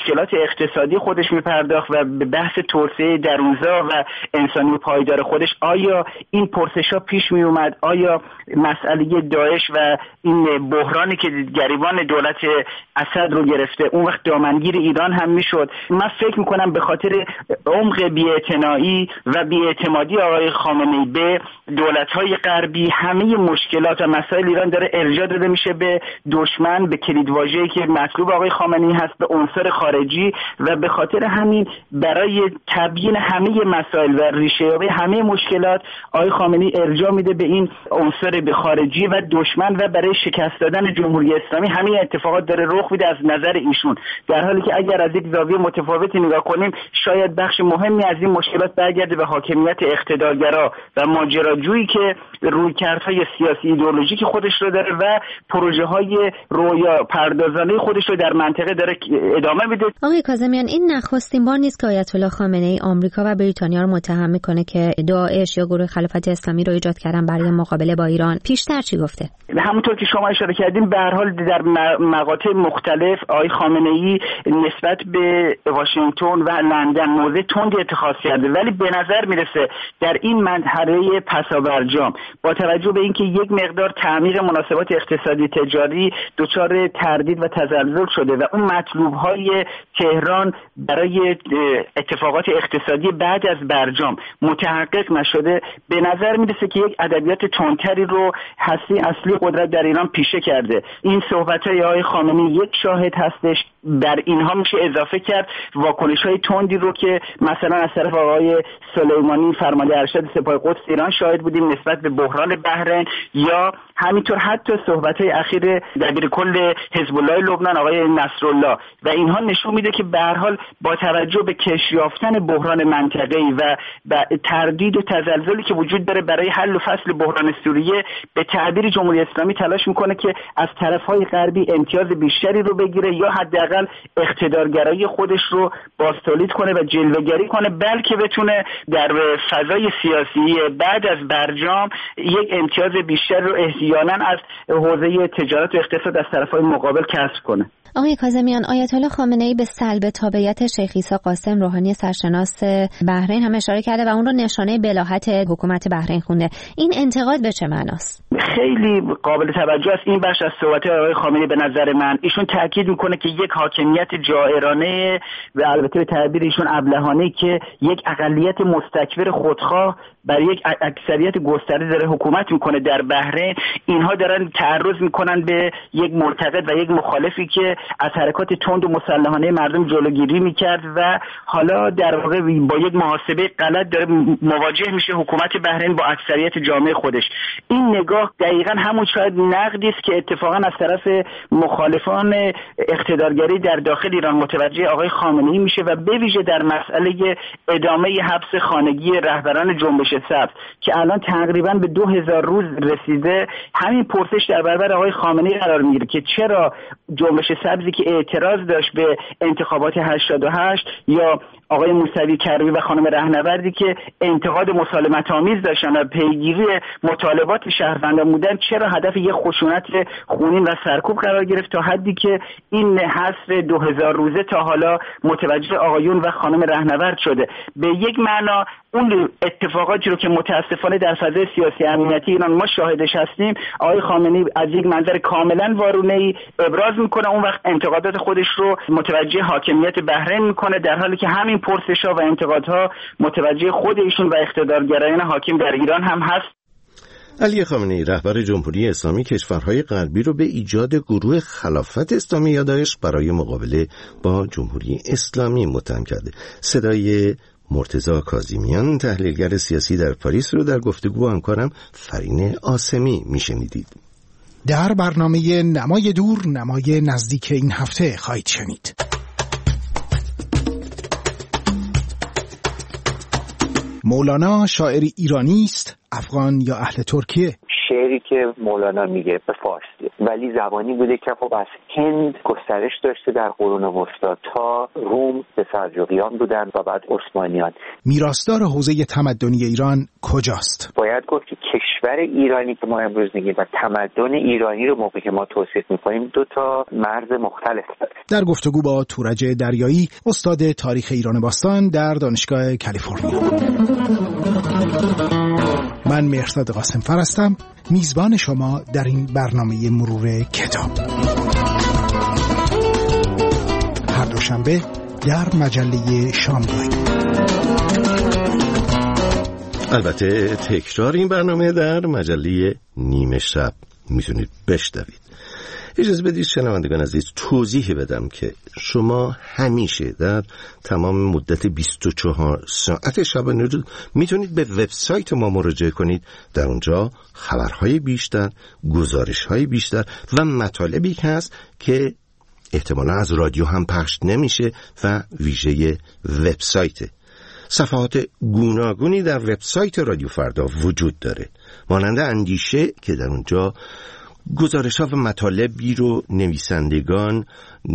اقتصادی خودش میپرداخت و به بحث توسعه درونزا و انسانی پایدار خودش، آیا این پرسش‌ها پیش می اومد؟ آیا مسئله داعش و این بحرانی که گریبان دولت اسد رو گرفته اون وقت دامنگیر ایران هم میشد؟ من فکر میکنم به خاطر عمق بی‌اعتنایی و بی‌اعتمادی آقای خامنه‌ای به دولت‌های غربی همه مشکلات و مسائل ایران داره ارجاع داده میشه به دشمن، به کلیدواژه‌ای که مطلوب آقای خامنه‌ای هست، به عنصر خارجی، و به خاطر همین برای تبیین همه مسائل و ریشه‌یابی همه مشکلات آقای خامنه‌ای ارجاع میده به این عنصر به خارجی و دشمن و برای شکست دادن جمهوری اسلامی همه اتفاقات داره رخ میده از نظر ایشون، در حالی که اگر از یک زاویه متفاوتی نگاه کنیم شاید بخش مهمی از این مشکلات برگرده به حاکمیت اقتدارگرا و ماجراجویی که رویکردهای سیاسی ایدئولوژیک خودش رو داره و پروژه‌های رویا پردازانه خودش رو در منطقه داره ادامه میده. آقای کاظمیان، این نخستین بار نیست که آیت الله خامنه‌ای آمریکا و بریتانیا رو متهم میکنه که داعش یا گروه خلافت اسلامی رو ایجاد کردن برای مقابله با ایران. پیشتر چی گفته؟ همونطور که شما اشاره کردین به هر حال در مقاطع مختلف آقای خامنه‌ای نسبت به واشنگتن و لندن موضع تندی اتخاذ کرده، ولی به نظر میرسه در این مرحله پسابرجام با توجه به اینکه یک مقدار تعمیق مناسبات اقتصادی تجاری دچار تردید و تزلزل شده و اون مطلوب‌های تهران برای اتفاقات اقتصادی بعد از برجام متحقق نشده، به نظر میرسه که یک ادبیات تندتری رو هستی اصلی قدرت در ایران پیشه کرده. این صحبت‌های آقای خامنه‌ای یک شاهد هستش، در اینها میشه اضافه کرد واکنش‌های تندی رو که مثلا از طرف آقای سلیمانی فرمانده ارشد سپاه قدس ایران شاهد بودیم نسبت به بحران بحرین، یا همینطور حتی صحبت‌های اخیر دبیر کل حزب الله لبنان آقای نصرالله، و اینها نشون میده که به هر حال با توجه به کش یافتن بحران منطقه‌ای و تردید و تزلزلی که وجود داره برای حل و فصل بحران سوریه، به تعبیر جمهوری اسلامی تلاش میکنه که از طرف‌های غربی امتیاز بیشتری رو بگیره یا حداقل اقتدارگرایی خودش رو بازتولید کنه و جلوه‌گری کنه، بلکه بتونه در فضای سیاسی بعد از برجام یک امتیاز بیشتر رو احیانا از حوزه تجارت و اقتصاد از طرف‌های مقابل کسب کنه. آقای کاظمیان، آیت الله خامنه‌ای به سلب تابعیت شیخ عیسی قاسم روحانی سرشناس بحرین هم اشاره کرده و اون رو نشانه بلاهت حکومت بحرین خونده. این انتقاد به چه معناست؟ خیلی قابل توجه است این بخش از صحبت آقای خامنه‌ای. به نظر من ایشون تاکید میکنه که یک حاکمیت جائرانه و البته به تعبیر ایشون ابلهانه‌ای که یک اقلیت مستکبر خودخواه بر یک اکثریت گسترده داره حکومت میکنه در بحرین، اینها دارن تعرض میکنن به یک معتقد و یک مخالفی که از حرکات تند و مسلحانه مردم جلوگیری میکرد و حالا در واقع با یک محاسبه غلط داره مواجه میشه حکومت بحرین با اکثریت جامعه خودش. این نگاه دقیقاً همون شاید نقدی است که اتفاقاً از طرف مخالفان اقتدارگری در داخل ایران متوجه آقای خامنه‌ای میشه و به ویژه در مسئله ادامه حبس خانگی رهبران جنبش سبز که الان تقریباً به دو هزار روز رسیده. همین پرسش در برابر آقای خامنه‌ای قرار میگیره که چرا جنبش سبزی که اعتراض داشت به انتخابات هشتاد و هشت یا آقای موسوی کروی و خانم رهنوردی که انتقاد مسالمت آمیز داشتن و پیگیری مطالبات شهروندان بودن، چرا هدف یک خشونت خونین و سرکوب قرار گرفت تا حدی که این حصر دو هزار روزه تا حالا متوجه آقایون و خانم رهنورد شده. به یک معنا اون اتفاقاتی رو که متاسفانه در فضای سیاسی امنیتی ایران ما شاهدش هستیم، آقای خامنه‌ای از یک منظر کاملا وارونه‌ای ابراز میکنه، اون وقت انتقادات خودش رو متوجه حاکمیت بحرین میکنه، در حالی که همین پرسش‌ها و انتقادها متوجه خود ایشون و اقتدارگرایان حاکم در ایران هم هست. علی خامنه‌ای رهبر جمهوری اسلامی کشورهای غربی رو به ایجاد گروه خلافت اسلامی یا داعش برای مقابله با جمهوری اسلامی متهم کرده. صدای مرتضی کاظمیان تحلیلگر سیاسی در پاریس رو در گفتگو با همکارم فرین آسمی میشنیدید. در برنامه نمای دور نمای نزدیک این هفته خواهید شنید. مولانا شاعر ایرانی است، افغان یا اهل ترکیه؟ شعری طوری که مولانا میگه به فارسی، ولی زبانی بوده که خب از هند گسترش داشته در قرون وسطا تا روم به سلجوقیان بودن و بعد عثمانیان. میراثدار حوزه تمدنی ایران کجاست؟ باید گفت که کشور ایرانی که ما امروز میگیم و تمدن ایرانی رو موقعی که ما توصیف میکنیم دو تا مرز مختلف داره. در گفتگو با تورج دریایی، استاد تاریخ ایران باستان در دانشگاه کالیفرنیا. من مهرداد قاسمفر هستم، میزبان شما در این برنامه مرور کتاب. هر دوشنبه در مجله شامگاهی. البته تکرار این برنامه در مجله نیمه شب میتونید بشنوید. اجازه بدید شنوندگان عزیز توضیح بدم که شما همیشه در تمام مدت بیست و چهار ساعت شبانه روز میتونید به وبسایت ما مراجعه کنید. در اونجا خبرهای بیشتر، گزارشهای بیشتر و مطالبی هست که احتمالا از رادیو هم پخش نمیشه و ویژه وبسایت. صفحات گوناگونی در وبسایت رادیو فردا وجود داره، مانند اندیشه که در اونجا گزارش‌ها و مطالبی رو نویسندگان،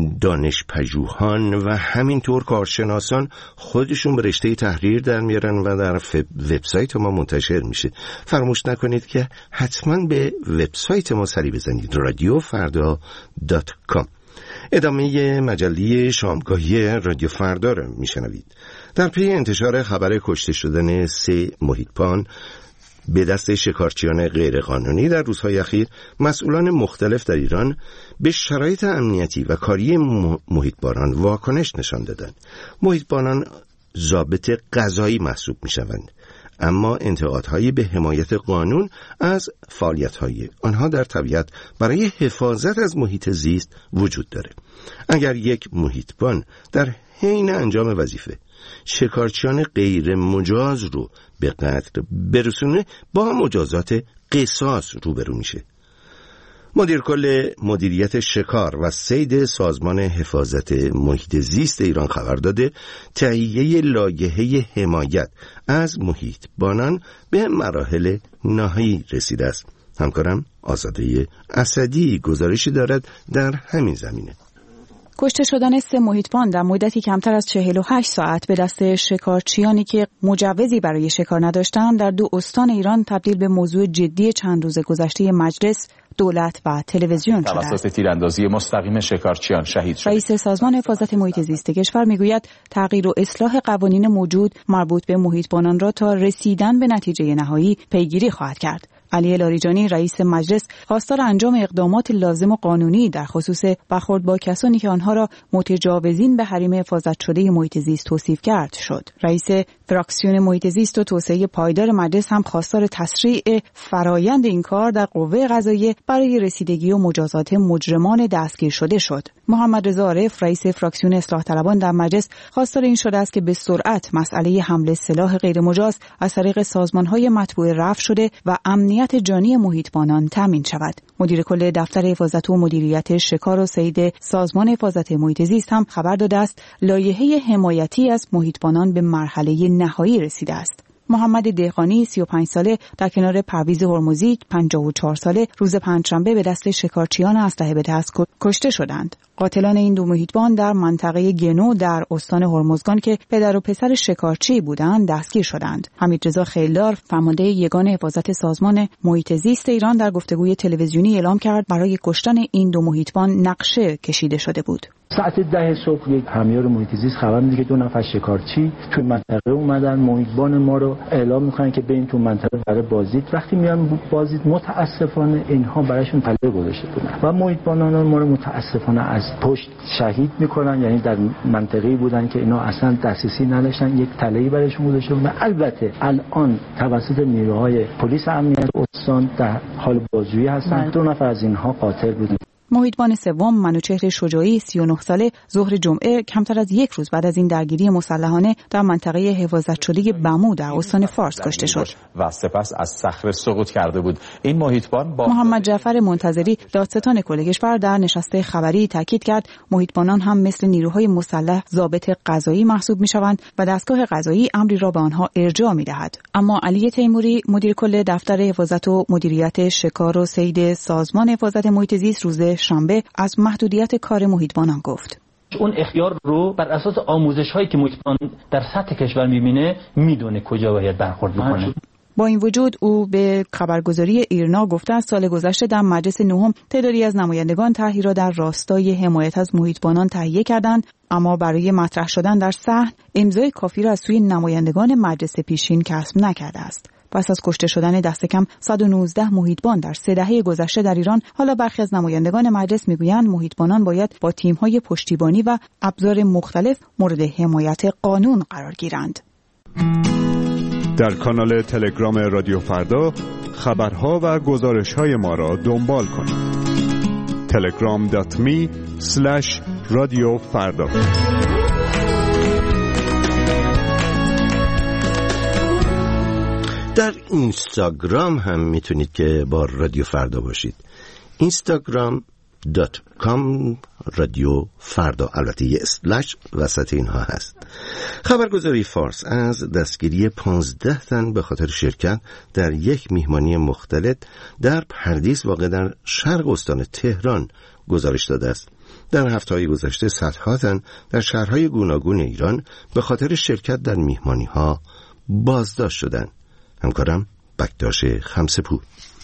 دانش‌پژوهان و همینطور کارشناسان خودشون به رشته تحریر در میارن و در وبسایت ما منتشر میشه. فراموش نکنید که حتما به وبسایت ما سری بزنید، رادیو فردا دات کام. ادامه مجله شامگاهی رادیو فردا رو میشنوید. در پی انتشار خبر کشته شدن سه محیطبان به دست شکارچیان غیرقانونی در روزهای اخیر، مسئولان مختلف در ایران به شرایط امنیتی و کاری محیطبانان واکنش نشان دادند. محیطبانان ضابط قضایی محسوب میشوند، اما انتقادهایی به حمایت قانون از فعالیت‌های آنها در طبیعت برای حفاظت از محیط زیست وجود داره. اگر یک محیطبان در حین انجام وظیفه شکارچیان غیر مجاز رو به قتل برسونه، با مجازات قصاص روبرو میشه. مدیر کل مدیریت شکار و صید سازمان حفاظت محیط زیست ایران خبر داده تهیه لایحه حمایت از محیطبانان به مراحل نهایی رسیده است. همکارم آزاده اسدی گزارشی دارد در همین زمینه. کشته شدن سه محیطبان در مدتی کمتر از چهل و هشت ساعت به دست شکارچیانی که مجوزی برای شکار نداشتند در دو استان ایران تبدیل به موضوع جدی چند روز گذشته مجلس، دولت و تلویزیون شده است. توسط تیراندازی مستقیم شکارچیان شهید شد. رئیس سازمان حفاظت محیط زیست کشور میگوید تغییر و اصلاح قوانین موجود مربوط به محیطبانان را تا رسیدن به نتیجه نهایی پیگیری خواهد کرد. علی لاریجانی رئیس مجلس خواستار انجام اقدامات لازم و قانونی در خصوص برخورد با کسانی که آنها را متجاوزین به حریم حفاظت شده محیط زیست توصیف کرد شد. رئیس فراکسیون محیط زیست و توسعه پایدار مجلس هم خواستار تسریع فرایند این کار در قوه قضاییه برای رسیدگی و مجازات مجرمان دستگیر شده شد. محمد رضا عارف رئیس فراکسیون اصلاح طلبان در مجلس خواستار این شده است که به سرعت مسئله حمل سلاح غیرمجاز از طریق سازمان‌های مطبوع رفع شده و امنیت جانی محیطبانان تامین شود. مدیر کل دفتر حفاظت و مدیریت شکار و صید سازمان حفاظت محیط زیست هم خبر داده است لایحه حمایتی از محیطبانان به مرحله نهایی رسیده است. محمد دهقانی سی و پنج ساله در کنار پرویز هرمزی پنجاه و چهار ساله روز پنجشنبه به دست شکارچیان اسلحه به دست کشته شدند. قاتلان این دو محیطبان در منطقه گنو در استان هرمزگان که پدر و پسر شکارچی بودند دستگیر شدند. حمیدرضا خیلدار فرمانده یگان حفاظت سازمان محیط زیست ایران در گفتگوی تلویزیونی اعلام کرد برای کشتن این دو محیطبان نقشه کشیده شده بود. ساعت ده صبح یک همیار محیط زیست خبر میده که دو نفر شکارچی تو منطقه اومدن، محیطبان ما رو اعلام میکنن که بریم تو منطقه برای بازدید. وقتی میان بازدید متاسفانه اینها براشون تله گذاشته بودن و محیطبانان ما رو متاسفانه از پشت شهید میکنن، یعنی در منطقه‌ای بودن که اینا اصلا دسترسی نداشتن، یک تله‌ای براشون گذاشته بودن. البته الان توسط نیروهای پلیس امنیت استان در حال بازجویی هستن. دو نفر از اینها قاتل بودن. محیطبان سوم منوچهر شجاعی سی و نه ساله ظهر جمعه کمتر از یک روز بعد از این درگیری مسلحانه در منطقه حفاظت شده بمو در استان فارس کشته شد و سپس از صخره سقوط کرده بود. این محیطبان با محمد جعفر منتظری دادستان کل کشور در نشست خبری تاکید کرد محیطبانان هم مثل نیروهای مسلح ضابط قضایی محسوب می‌شوند و دستگاه قضایی امری را به آنها ارجاع می‌دهد. اما علی تیموری مدیر کل دفتر حفاظت و مدیریت شکار و صید سازمان حفاظت محیط زیست روز شنبه از محدودیت کار محیطبانان گفت. اون اختیار رو بر اساس آموزش هایی که محیطبان در سطح کشور می‌بینه میدونه کجا باید برخورد بکنه. با این وجود او به خبرگزاری ایرنا گفته است سال گذشته در مجلس نهم تعدادی از نمایندگان طرحی را در راستای حمایت از محیطبانان تهیه کردند، اما برای مطرح شدن در صحن امضای کافی را از سوی نمایندگان مجلس پیشین کسب نکرده است. پس از کشته شدن دست کم صد و نوزده محیطبان در سه دهه گذشته در ایران، حالا برخی از نمایندگان مجلس میگویند محیطبانان باید با تیم‌های پشتیبانی و ابزار مختلف مورد حمایت قانون قرار گیرند. در کانال تلگرام رادیو فردا خبرها و گزارش‌های ما را دنبال کنید. تلگرام دات می اسلش رادیو فردا. در اینستاگرام هم میتونید که با رادیو فردا باشید. اینستاگرام دات کام رادیو فردا، البته یه اسلش وسط اینها هست. خبرگزاری فارس از دستگیری پانزده تن به خاطر شرکت در یک میهمانی مختلط در پردیس واقع در شرق استان تهران گزارش داده است. در هفته‌های گذشته صدها تن در شهرهای گوناگون ایران به خاطر شرکت در میهمانی‌ها بازداشت شدند. همکارم بکتاش خمسپور.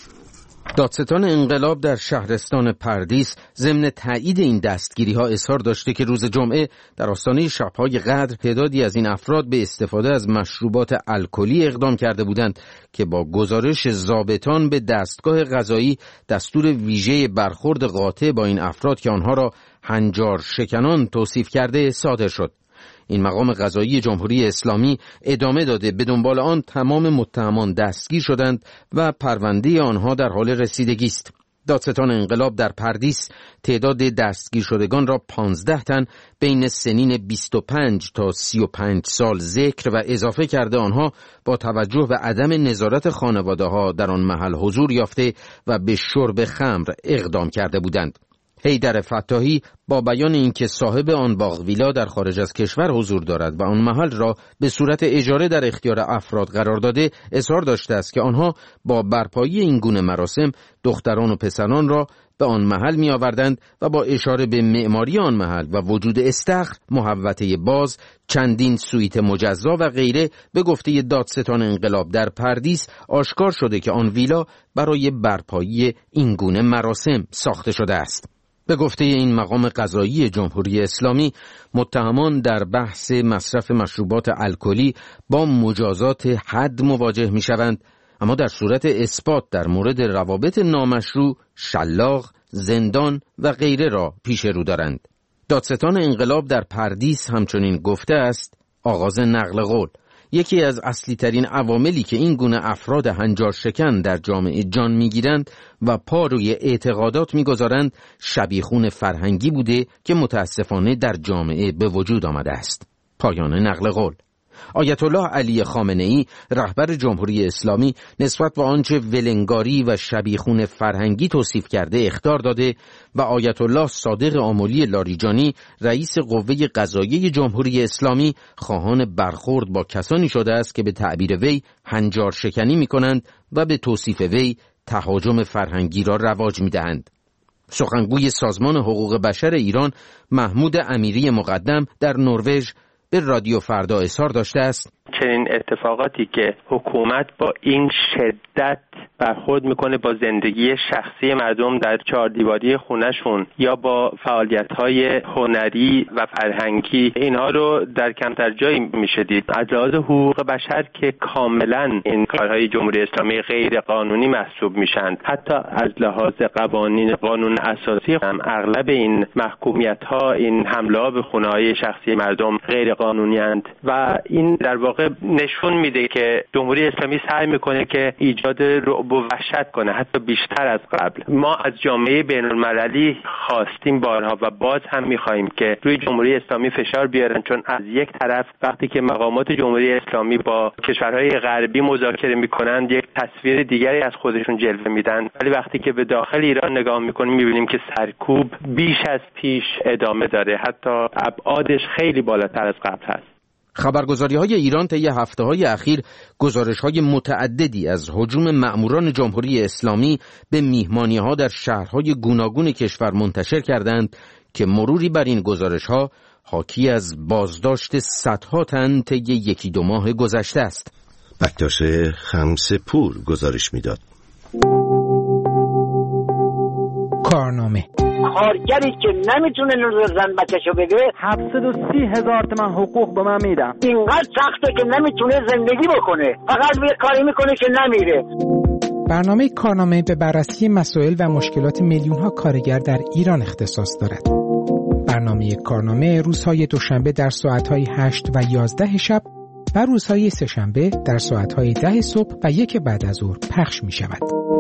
دادستان انقلاب در شهرستان پردیس ضمن تایید این دستگیری‌ها اظهار داشته که روز جمعه در آستانه شب‌های قدر تعدادی از این افراد به استفاده از مشروبات الکلی اقدام کرده بودند که با گزارش ضابطان به دستگاه قضایی دستور ویژه برخورد قاطع با این افراد که آنها را هنجار شکنان توصیف کرده صادر شد. این مقام قضایی جمهوری اسلامی ادامه داده به دنبال آن تمام متهمان دستگیر شدند و پرونده آنها در حال رسیدگی است. دادستان انقلاب در پردیس تعداد دستگیر شدگان را پانزده تن بین سنین بیست و پنج تا سی و پنج سال ذکر و اضافه کرده آنها با توجه به عدم نظارت خانواده‌ها در آن محل حضور یافته و به شرب خمر اقدام کرده بودند. حیدر فتاحی با بیان اینکه صاحب آن باغ ویلا در خارج از کشور حضور دارد و آن محل را به صورت اجاره در اختیار افراد قرار داده اظهار داشته است که آنها با برپایی این گونه مراسم دختران و پسران را به آن محل می آوردند و با اشاره به معماری آن محل و وجود استخر، محوطه باز، چندین سویت مجزا و غیره به گفته دادستان انقلاب در پردیس آشکار شده که آن ویلا برای برپایی این گونه مراسم ساخته شده است. به گفته این مقام قضایی جمهوری اسلامی متهمان در بحث مصرف مشروبات الکلی با مجازات حد مواجه می شوند، اما در صورت اثبات در مورد روابط نامشروع شلاق، زندان و غیره را پیش رو دارند. دادستان انقلاب در پردیس همچنین گفته است آغاز نقل قول یکی از اصلی ترین عواملی که این گونه افراد هنجار شکن در جامعه جان میگیرند و پا روی اعتقادات میگذارند شبیخون فرهنگی بوده که متاسفانه در جامعه به وجود آمده است. پایان نقل قول. آیت الله علی خامنه‌ای رهبر جمهوری اسلامی نسبت به آنچه ولنگاری و شبیخون فرهنگی توصیف کرده اخطار داده و آیت الله صادق آملی لاریجانی رئیس قوه قضاییه جمهوری اسلامی خواهان برخورد با کسانی شده است که به تعبیر وی هنجار شکنی می کنند و به توصیف وی تهاجم فرهنگی را رواج می دهند. سخنگوی سازمان حقوق بشر ایران محمود امیری مقدم در نروژ به رادیو فردا اظهار داشته است چنین اتفاقاتی که حکومت با این شدت برخورد میکنه با زندگی شخصی مردم در چهار دیواری خونهشون یا با فعالیت‌های هنری و فرهنگی، اینها رو در کمتر جایی میشه دید. از لحاظ حقوق بشر که کاملا این کارهای جمهوری اسلامی غیر قانونی محسوب میشن، حتی از لحاظ قوانین قانون اساسی هم اغلب این محکومیت‌ها، این حمله به خونه‌های شخصی مردم غیر قانونی اند و این در واقع نشون میده که جمهوری اسلامی سعی میکنه که ایجاد رعب و وحشت کنه، حتی بیشتر از قبل. ما از جامعه بین المللی خواستیم بارها و باز هم میخواهیم که روی جمهوری اسلامی فشار بیارن، چون از یک طرف وقتی که مقامات جمهوری اسلامی با کشورهای غربی مذاکره میکنن یک تصویر دیگری از خودشون جلوه میدن، ولی وقتی که به داخل ایران نگاه میکنیم میبینیم که سرکوب بیش از پیش ادامه داره، حتی ابعادش خیلی بالاتر از قبل هست. خبرگزاری‌های ایران طی هفته‌های اخیر گزارش‌های متعددی از هجوم مأموران جمهوری اسلامی به میهمانی‌ها در شهرهای گوناگون کشور منتشر کردند که مروری بر این گزارش‌ها حاکی از بازداشت صدها تن طی یکی دو ماه گذشته است. بکتاش خمسه‌پور گزارش می‌داد. کارنامه کارگری که نمیتونه زن بچه‌شو بده هفتصد و سی هزار تومان حقوق به من میدم. اینقدر سخته که نمیتونه زندگی بکنه، فقط یه کاری میکنه که نمیره. برنامه کارنامه به بررسی مسائل و مشکلات میلیون‌ها کارگر در ایران اختصاص دارد. برنامه کارنامه روزهای دوشنبه در ساعت‌های هشت و یازده شب و روزهای سه‌شنبه در ساعت‌های ده صبح و یک بعد از ظهر پخش می‌شود.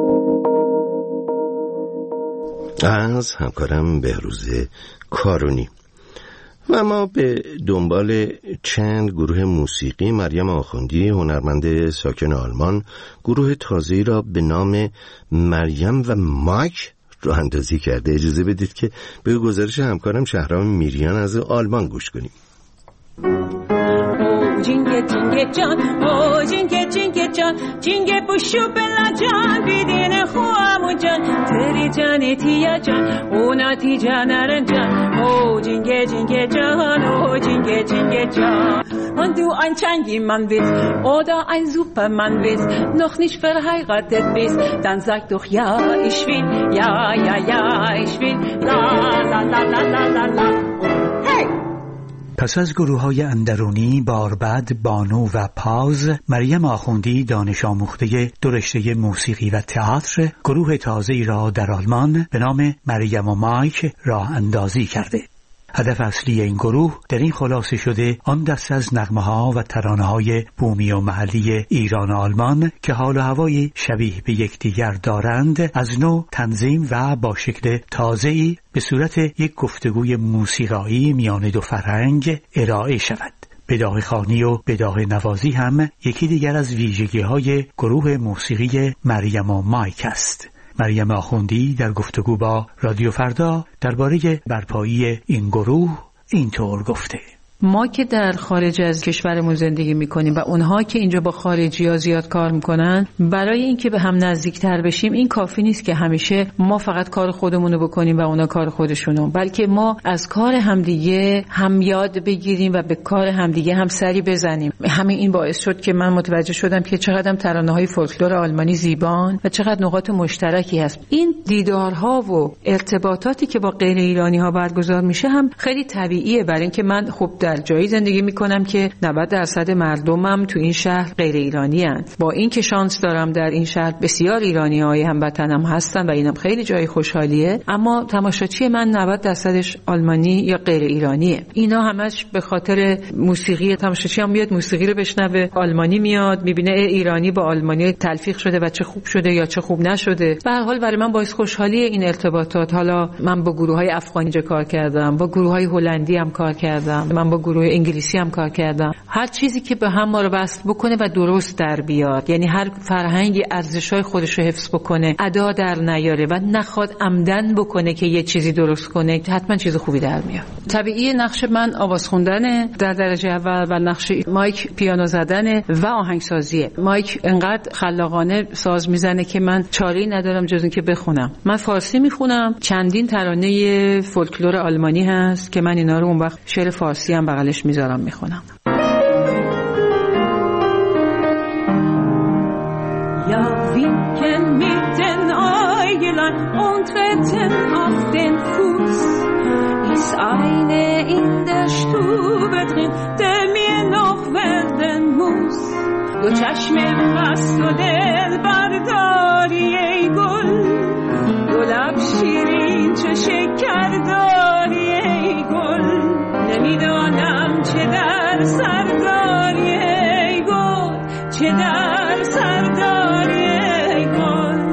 از همکارم بهروز کارونی. و ما به دنبال چند گروه موسیقی مریم آخوندی هنرمند ساکن آلمان گروه تازه‌ای را به نام مریم و مایک راه اندازی کرده. اجازه بدید که به گزارش همکارم شهرام میریان از آلمان گوش کنیم. جینگه جینگه جان او جینگه جینگه جان جینگه بوشو بلا جان بیدین خوامو جان تری جانی تیا جان اونا تی جانرن جان او جینگه جینگه جان او جینگه جینگه جان und du ein Changi-Mann bist oder ein Supermann bist, noch nicht verheiratet bist, dann sag doch ja, ich will, ja, ja, ja, ich will, la, la, la, la, la, la, la. Hey! پس از گروه‌های اندرونی باربد، بانو و پاز، مریم آخوندی دانش آموخته دو رشته موسیقی و تئاتر گروه تازه‌ای را در آلمان به نام مریم و مایک راه اندازی کرده. هدف اصلی این گروه در این خلاصه شده آن دست از نغمه‌ها و ترانه‌های بومی و محلی ایران و آلمان که حال و هوایی شبیه به یکدیگر دارند از نو تنظیم و با شکل تازه‌ای به صورت یک گفتگوی موسیقایی میان دو فرهنگ ارائه شود. بداهه خوانی و بداهه نوازی هم یکی دیگر از ویژگی‌های گروه موسیقی مریم و مایک است. مریم آخوندی در گفتگو با رادیو فردا درباره برپایی این گروه اینطور گفته: ما که در خارج از کشورمون زندگی میکنیم و اونها که اینجا با خارجی ها زیاد کار میکنن، برای اینکه به هم نزدیکتر بشیم این کافی نیست که همیشه ما فقط کار خودمونو بکنیم و اونا کار خودشونو، بلکه ما از کار همدیگه هم یاد بگیریم و به کار همدیگه هم سری بزنیم. همین این باعث شد که من متوجه شدم که چقدر ترانه‌های فولکلور آلمانی زیبان و چقدر نقاط مشترکی هست. این دیدارها و ارتباطاتی که با غیر ایرانی ها برگزار میشه هم خیلی طبیعیه، برای اینکه من خوب در جایی زندگی میکنم که نود درصد مردمم تو این شهر غیر ایرانی هستند. با این که شانس دارم در این شهر بسیار ایرانی های هموطنم هستن و اینم خیلی جای خوشحالیه، اما تماشاچی من نود درصدش آلمانی یا غیر ایرانیه. اینا همش به خاطر موسیقی. تماشاچی هم میاد موسیقی رو بشنوه، آلمانی میاد میبینه ایرانی با آلمانی تلفیق شده و چه خوب شده یا چه خوب نشده. به هر حال برای من باعث خوشحالیه این ارتباطات. حالا من با گروهای افغانی کار کردم، با گروهای هلندی هم کار کردم، من با گروه انگلیسی هم کار کردم. هر چیزی که به هم ما رو وصل بکنه و درست در بیاد، یعنی هر فرهنگی ارزش‌های خودش رو حفظ بکنه، ادا در نیاره و نخواد عمدن بکنه که یه چیزی درست کنه، حتما چیز خوبی در میاد. طبیعی نقش من آواز خوندنه در درجه اول و نقش مایک پیانو زدنه و آهنگسازیه. مایک انقدر خلاقانه ساز میزنه که من چاره‌ای ندارم جز اینکه بخونم. من فارسی میخونم، چندین ترانه فولکلور آلمانی هست که من اینا رو اون وقت شعر فارسی هم بغلش میذارم میخونم. Ja, winken mit den Äuglein und treten auf den Fuß. Ist eine in der Stube drin, der mir noch werden muss. Du چشم مست و دل برداری ای گل، دو لب شیرین چه شکر داری ای گل. نمیدانم چه در سرداری ای گل، چه در سرداری ای گل.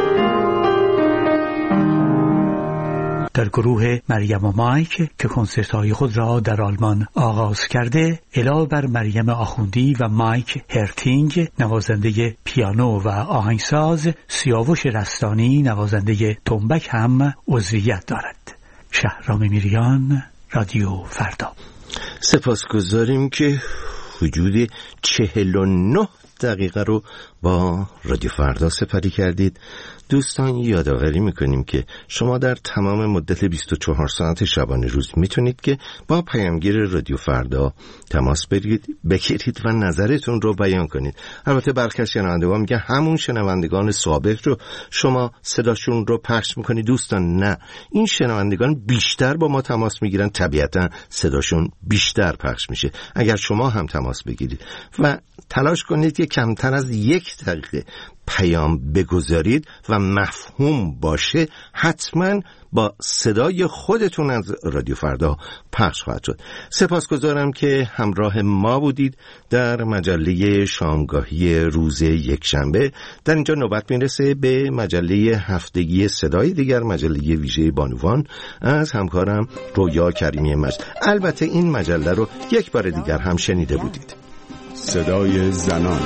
در گروه مریم و مایک که کنسرت‌های خود را در آلمان آغاز کرده، علاوه بر مریم آخوندی و مایک هرتینگ نوازنده پیانو و آهنگساز، سیاوش رستانی نوازنده تنبک هم عضویت دارد. شهرام میریان، رادیو فردا. سپاسگزاریم که حدود چهل و نه دقیقه رو با رادیو فردا سپری کردید. دوستان یادآوری میکنیم که شما در تمام مدت بیست و چهار ساعت شبانه روز میتونید که با پیامگیر رادیو فردا تماس بگیرید بگیرید و نظرتون رو بیان کنید. البته برخی از شنوندگان میگن همون شنوندگان سابق رو شما صداشون رو پخش میکنید. دوستان نه، این شنوندگان بیشتر با ما تماس میگیرن، طبیعتا صداشون بیشتر پخش میشه. اگر شما هم تماس بگیرید و تلاش کنید که کمتر از یک دقیقه پیام بگذارید و مفهوم باشه، حتما با صدای خودتون از رادیو فردا پخش خواهد شد. سپاسگزارم که همراه ما بودید در مجله شامگاهی روز یکشنبه. در اینجا نوبت میرسه به مجله هفتگی صدای دیگر، مجله ویژه بانوان از همکارم رویا کریمی مجد. البته این مجله رو یک بار دیگر هم شنیده بودید. صدای زنان.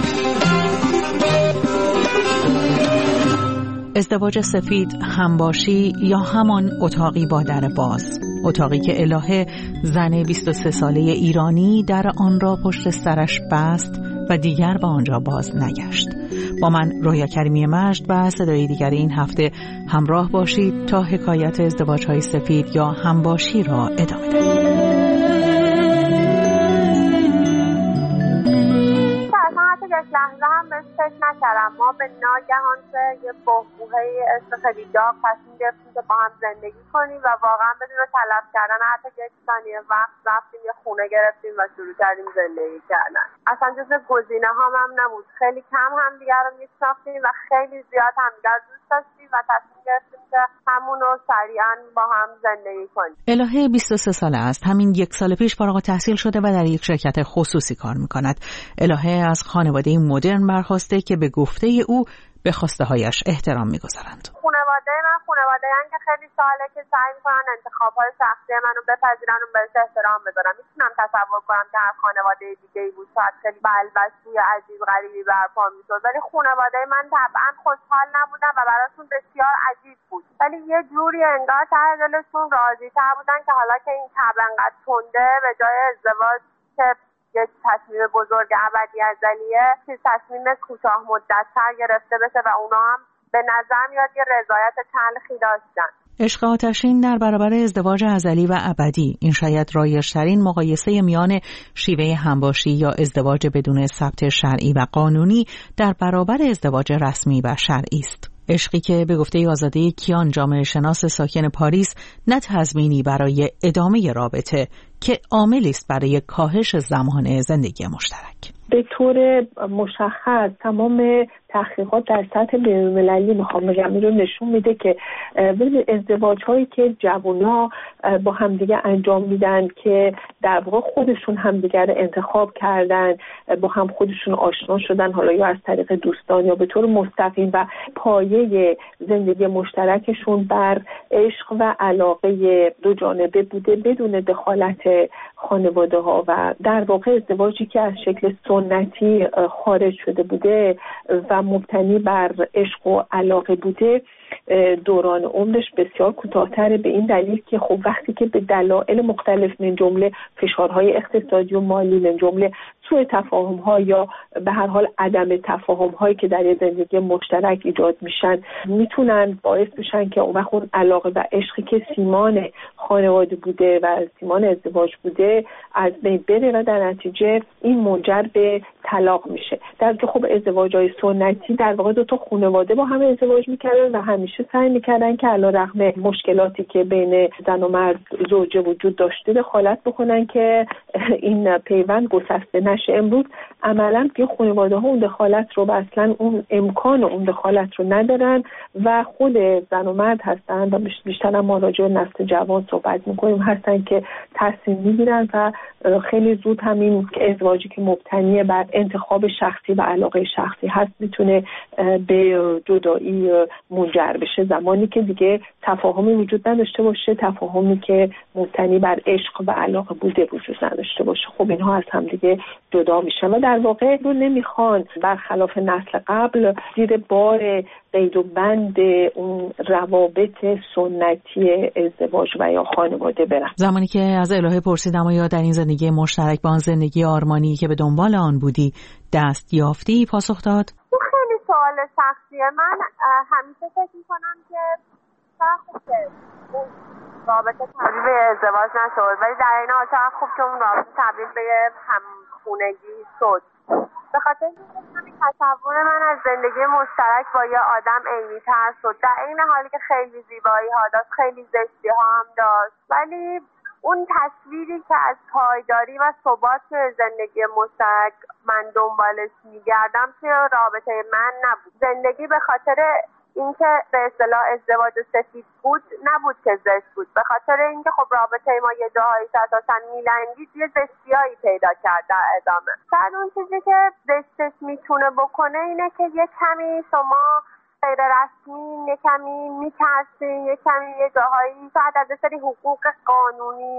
ازدواج سفید، همباشی یا همان اتاقی با در باز، اتاقی که الهه زن بیست و سه ساله ایرانی در آن را پشت سرش بست و دیگر به آنجا باز نگشت. با من رویا کریمی مجد و صدای دیگر این هفته همراه باشید تا حکایت ازدواج‌های سفید یا همباشی را ادامه دهیم. یک لحظه هم بهش فکر نکردم. ما به ناگهان که یه بحبوحه اسم خیلی داغ تصمیم گرفتیم که با هم زندگی کنیم و واقعا بدون تلف کردن حتی یک ثانیه وقت رفتیم یه خونه گرفتیم و شروع کردیم زندگی کردن. اصلا جز گزینه هام هم نبود. خیلی کم هم دیگر رو میشناختیم و خیلی زیاد هم دیگر دوست داشتیم و تصمیم گرفتیم که همونو سریعا با هم زندگی کنیم. الهه بیست و سه ساله است. همین یک سال پیش فارغ التحصیل شده و در یک شرکت خصوصی کار میکند. الهه از خانواده مدرن برخواسته که به گفته او به خواسته هایش احترام میگذارند. خانواده من خانواده ان که خیلی ساله که سعی میکنن انتخاب های شخصی منو بپذیرن و بهش احترام بذارن. میتونم تصور کنم که هر خانواده دیگه ای بود شاید خیلی بلبشوی عجیب غریبی برپا میشد، ولی خانواده من طبعا خوشحال نبودن و براشون بسیار عجیب بود، ولی یه جوری انگار ته دلشون راضی تر بودن که حالا که این تب انقدر تنده به جای ازدواج که یک تصمیم بزرگ ابدی ازلیه، چیز تصمیم کوتاه مدت‌تر گرفته بشه و اونا هم به نظر میاد یه رضایت تلخی داشتن. عشق آتشین در برابر ازدواج ازلی و ابدی، این شاید رایج‌ترین مقایسه میان شیوه همباشی یا ازدواج بدون ثبت شرعی و قانونی در برابر ازدواج رسمی و شرعی است. عشقی که به گفته آزاده کیان، جامعه شناس ساکن پاریس، نه تضمینی برای ادامه رابطه که عاملی است برای کاهش زمان زندگی مشترک. به طور مشخص تمام تحقیقات در سطح بین‌المللی میخوام بگم رو نشون میده که بین ازدواج هایی که جوونا با همدیگه انجام میدن که در واقع خودشون همدیگه رو انتخاب کردن، با هم خودشون آشنا شدن، حالا یا از طریق دوستان یا به طور مستقیم، و پایه زندگی مشترکشون بر عشق و علاقه دو جانبه بوده بدون دخالت خانواده ها، و در واقع ازدواجی که از شکل سنتی خارج شده بوده و مبتنی بر عشق و علاقه بوده دوران عمرش بسیار کوتاه‌تره، به این دلیل که خب وقتی که به دلایل مختلف من جمله فشارهای اقتصادی و مالی، من جمله سوء تفاهم‌ها یا به هر حال عدم تفاهم‌هایی که در زندگی مشترک ایجاد میشن، میتونن باعث بشن که اون وقت اون علاقه و عشقی که سیمان خانواده بوده و سیمان ازدواج بوده از بین بره و در نتیجه این منجر به طلاق میشه. در حالی که خب ازدواج‌های سنتی در واقع دو تا خانواده با هم ازدواج میکردن و همیشه سعی میکردن که علیرغم مشکلاتی که بین زن و مرد زوجه وجود داشته دخالت بکنن که این پیوند گسسته نشه. نشه. امروز عملاً که خانواده‌ها اون دخالت رو و اصلاً اون امکان اون دخالت رو ندارن و خود زن و مرد هستن و بیشتر ما راجع به نسل جوان صحبت می‌کنیم هستن که تصمیم می‌گیرن و خیلی زود همین ازدواجی که مبتنی بر انتخاب شخصی و علاقه شخصی هست میتونه به جدایی منجر بشه، زمانی که دیگه تفاهمی وجود نداشته باشه، تفاهمی که مبتنی بر عشق و علاقه بوده وجود نداشته باشه. خب اینها از هم دیگه جدا میشن و در واقع رو نمیخوان برخلاف نسل قبل زیر بار قید و بند اون روابط سنتی ازدواج و یا خانواده برن. زمانی که از الهه پرسیدم آیا در این زندگی مشترک با آن زندگی آرمانی که به دنبال آن بودی دست یافتی، پاسخ داد خیلی سوال شخصیه. من همیشه فکر میکنم که خوب که اون رابطه تبدیل به ازدواج نشد، ولی در این حال چقدر خوب که اون رابطه تبدیل به همخونگی شد. به خاطر اینکه تصور من از زندگی مشترک با یه آدم عینی‌تر شد، در این حالی که خیلی زیبایی ها داشت، خیلی زشتی ها هم داشت، ولی اون تصویری که از پایداری و ثبات زندگی مشترک من دنبالش میگردم توی رابطه من نبود. زندگی به خاطر اینکه به اصطلاح ازدواج سفید بود نبود که زشت بود، به خاطر اینکه خب رابطه ما یه جاهایی اساسا میلنگید یه زشتیایی پیدا کرد در ادامه. شاید اون چیزی که زشتش میتونه بکنه اینه که یه کمی شما غیر رسمی، یه کمی میترسین، یه کمی یه جاهایی شاید از سری حقوق قانونی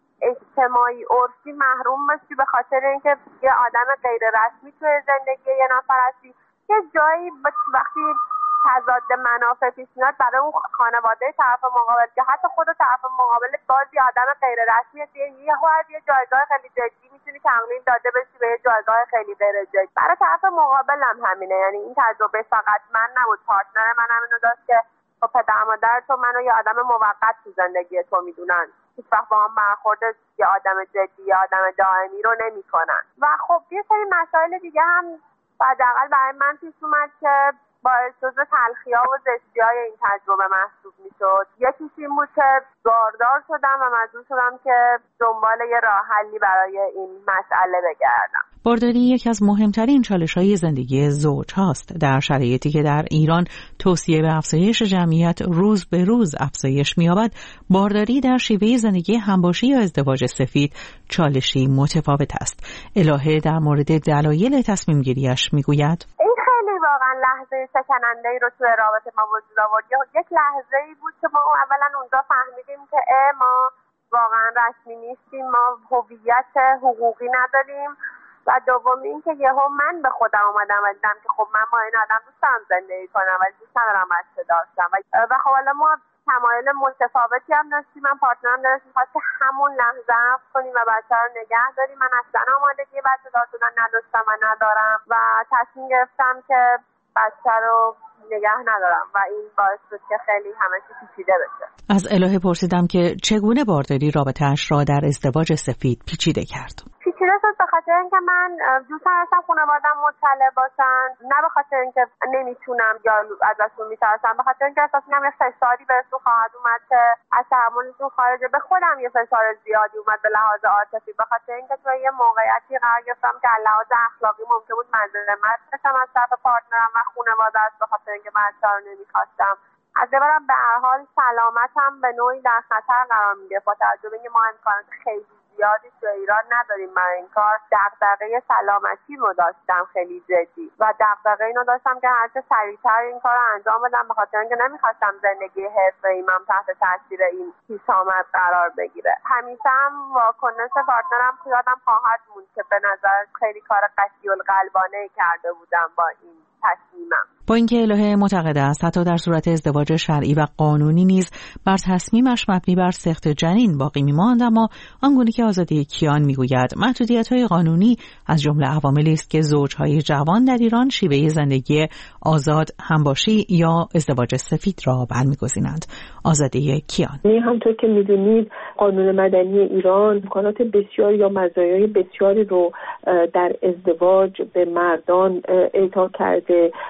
اجتماعی عرفی محروم باشی به خاطر اینکه یه آدم غیر رسمی توی زندگی یه نفر هستی. یه جایی وقتی تضاد منافع پیش میاد برای اون خانواده طرف مقابل که حتی خود طرف مقابل بازی آدم غیر رسمی یه از یه جایگاه خیلی جدی میتونی تقلیل داده بشی به یه جایگاه خیلی غیر جدی. برای طرف مقابل هم همینه، یعنی این تجربه فقط من نبود، پارتنر من هم اینو داشت که با پدر مادر تو منو یه آدم موقت تو زندگی تو میدونن، هیچ وقت با هم برخورد یه آدم جدی یه آدم دائمی رو نمیکنن. و خب یه سری مسائل دیگه هم حداقل برای من پیش اومد که باعث جزو تلخی‌ها و زشتی‌های این تجربه محسوب می‌شد. یکیش این بود که باردار شدم و مجبور شدم که دنبال یه راه حلی برای این مسئله بگردم. بارداری یکی از مهمترین چالش‌های زندگی زوج هاست. در شرایطی که در ایران توصیه به افزایش جمعیت روز به روز افزایش می‌یابد، بارداری در شیوه زندگی همباشی یا ازدواج سفید چالشی متفاوت است. الهه در مورد دلایل تصمیم گیریش می‌گوید: واقعا لحظه شکننده‌ای رو توی رابطه ما وجود آورد. یک لحظه‌ای بود که ما اولا اونجا فهمیدیم که ما واقعا رسمی نیستیم، ما هویت حقوقی نداریم و دوم این که یهو من به خودم اومدم و دیدم که خب من با این آدم دوست دارم زندگی کنم ولی دوست ندارم بچه داشتم و خب حالا ما تمایل متفاوتی هم داشتیم. من پارتنرم داشتیم خواست که همون لحظه عفو کنیم و بچه رو نگه داریم. من اصلا آمادگی بچه دار شدن نداشتم و ندارم و تصمیم گرفتم که بچه رو نگه ندارم و این باعث شد که خیلی همه چی پیچیده بشه. از الهه پرسیدم که چگونه بارداری رابطه‌اش را در ازدواج سفید پیچیده کرد. پیچیده شد به خاطر اینکه من دوست داشتم خانواده‌ام مطلع باشن، نه به خاطر اینکه نمیتونم یا ازشون میترسم، به خاطر اینکه احساس می‌کنم یه فشاری بهشون خواهد اومد که از تحملشون خارجه. به خودم یه فشار زیادی اومد به لحاظ عاطفی به خاطر اینکه توی یه موقعیتی قرار گرفتم که از لحاظ اخلاقی ممکن بود مظلومیت بشم از طرف پارتنرم و خانواده‌اش به خاطر اینکه بچه‌ها رو نمی‌خواستم. از یه برم به هر حال سلامتم به نوعی در خطر قرار میگه با توجه به اینکه ما امکانات خیلی زیادی تو ایران نداریم برای این کار. دغدغه سلامتی رو داشتم خیلی جدی و دغدغه اینو داشتم که هرچه سریعتر این کار رو انجام بدم به خاطر اینکه نمیخواستم زندگی حرفه‌ایم هم تحت تاثیر این پیش آمد قرار بگیره. همیشه هم واکنش پارتنرم یادم خواهد موند که به نظر خیلی کار قطعی القلبانه کرده بودم با این تصمیمم. با اینکه الهه معتقد است حتی در صورت ازدواج شرعی و قانونی نیز بر تصمیمش مبنی بر سقط جنین باقی می‌ماند، اما آنگونه که آزاده کیان میگوید محدودیت‌های قانونی از جمله عواملی است که زوج‌های جوان در ایران شیوه زندگی آزاد، همباشی یا ازدواج سفید را برمی‌گزینند. آزاده کیان: همونطور که می‌دونید قانون مدنی ایران امکانات بسیاری یا مزایای بسیاری رو در ازدواج به مردان اعطا کرده و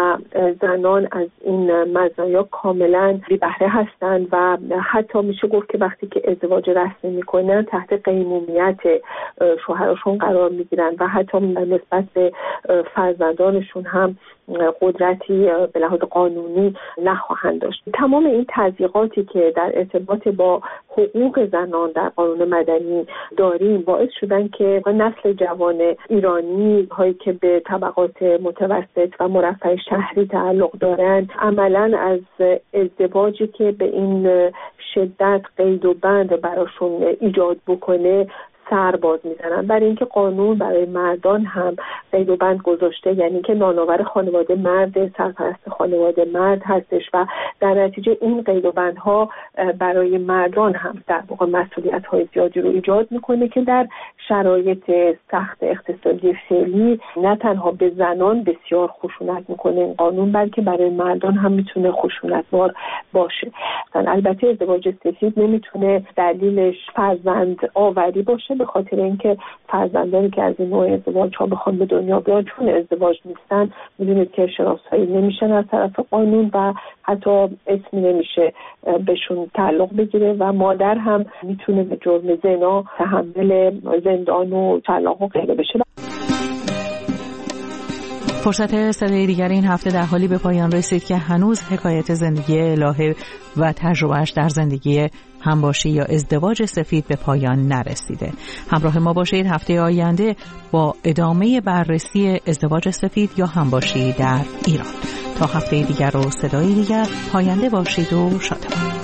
و زنان از این مزایا کاملا بی بهره هستند و حتی میشه گفت که وقتی که ازدواج رسمی میکنن تحت قیمومیت شوهرشون قرار میگیرن و حتی نسبت به فرزندانشون هم قدرتی به لحاظ قانونی نخواهند داشت. تمام این تضییقاتی که در ارتباط با حقوق زنان در قانون مدنی داریم باعث شدن که نسل جوان ایرانی هایی که به طبقات متوسط و مرفه شهری تعلق دارند عملاً از ازدواجی که به این شدت قید و بند براشون ایجاد بکنه سر باز میزنن، برای اینکه قانون برای مردان هم قید و بند گذاشته، یعنی که نانآور خانواده مرد، سرپرست خانواده مرد هستش و در نتیجه این قید و بندها برای مردان هم در واقع مسئولیت‌های زیادی رو ایجاد میکنه که در شرایط سخت اقتصادی فعلی نه تنها به زنان بسیار خشونت میکنه این قانون، بلکه برای مردان هم میتونه خشونتبار باشه. البته ازدواج سفید نمیتونه دلیلش فرزند آوری باشه، به خاطر اینکه فرزندانی که از این نوع ازدواج ها بخوان به دنیا بیان چون ازدواج نیستن میدونید که شناسایی نمیشن از طرف قانون و حتی اسمی نمیشه بهشون تعلق بگیره و مادر هم میتونه به جرم زنا تحمل زندان و طلاق و غیره بشه. فرصت صدای دیگر این هفته در حالی به پایان رسید که هنوز حکایت زندگی الهه و تجربهش در زندگی همباشی یا ازدواج سفید به پایان نرسیده. همراه ما باشید هفته آینده با ادامه بررسی ازدواج سفید یا همباشی در ایران. تا هفته دیگر و صدای دیگر پاینده باشید و شادمان.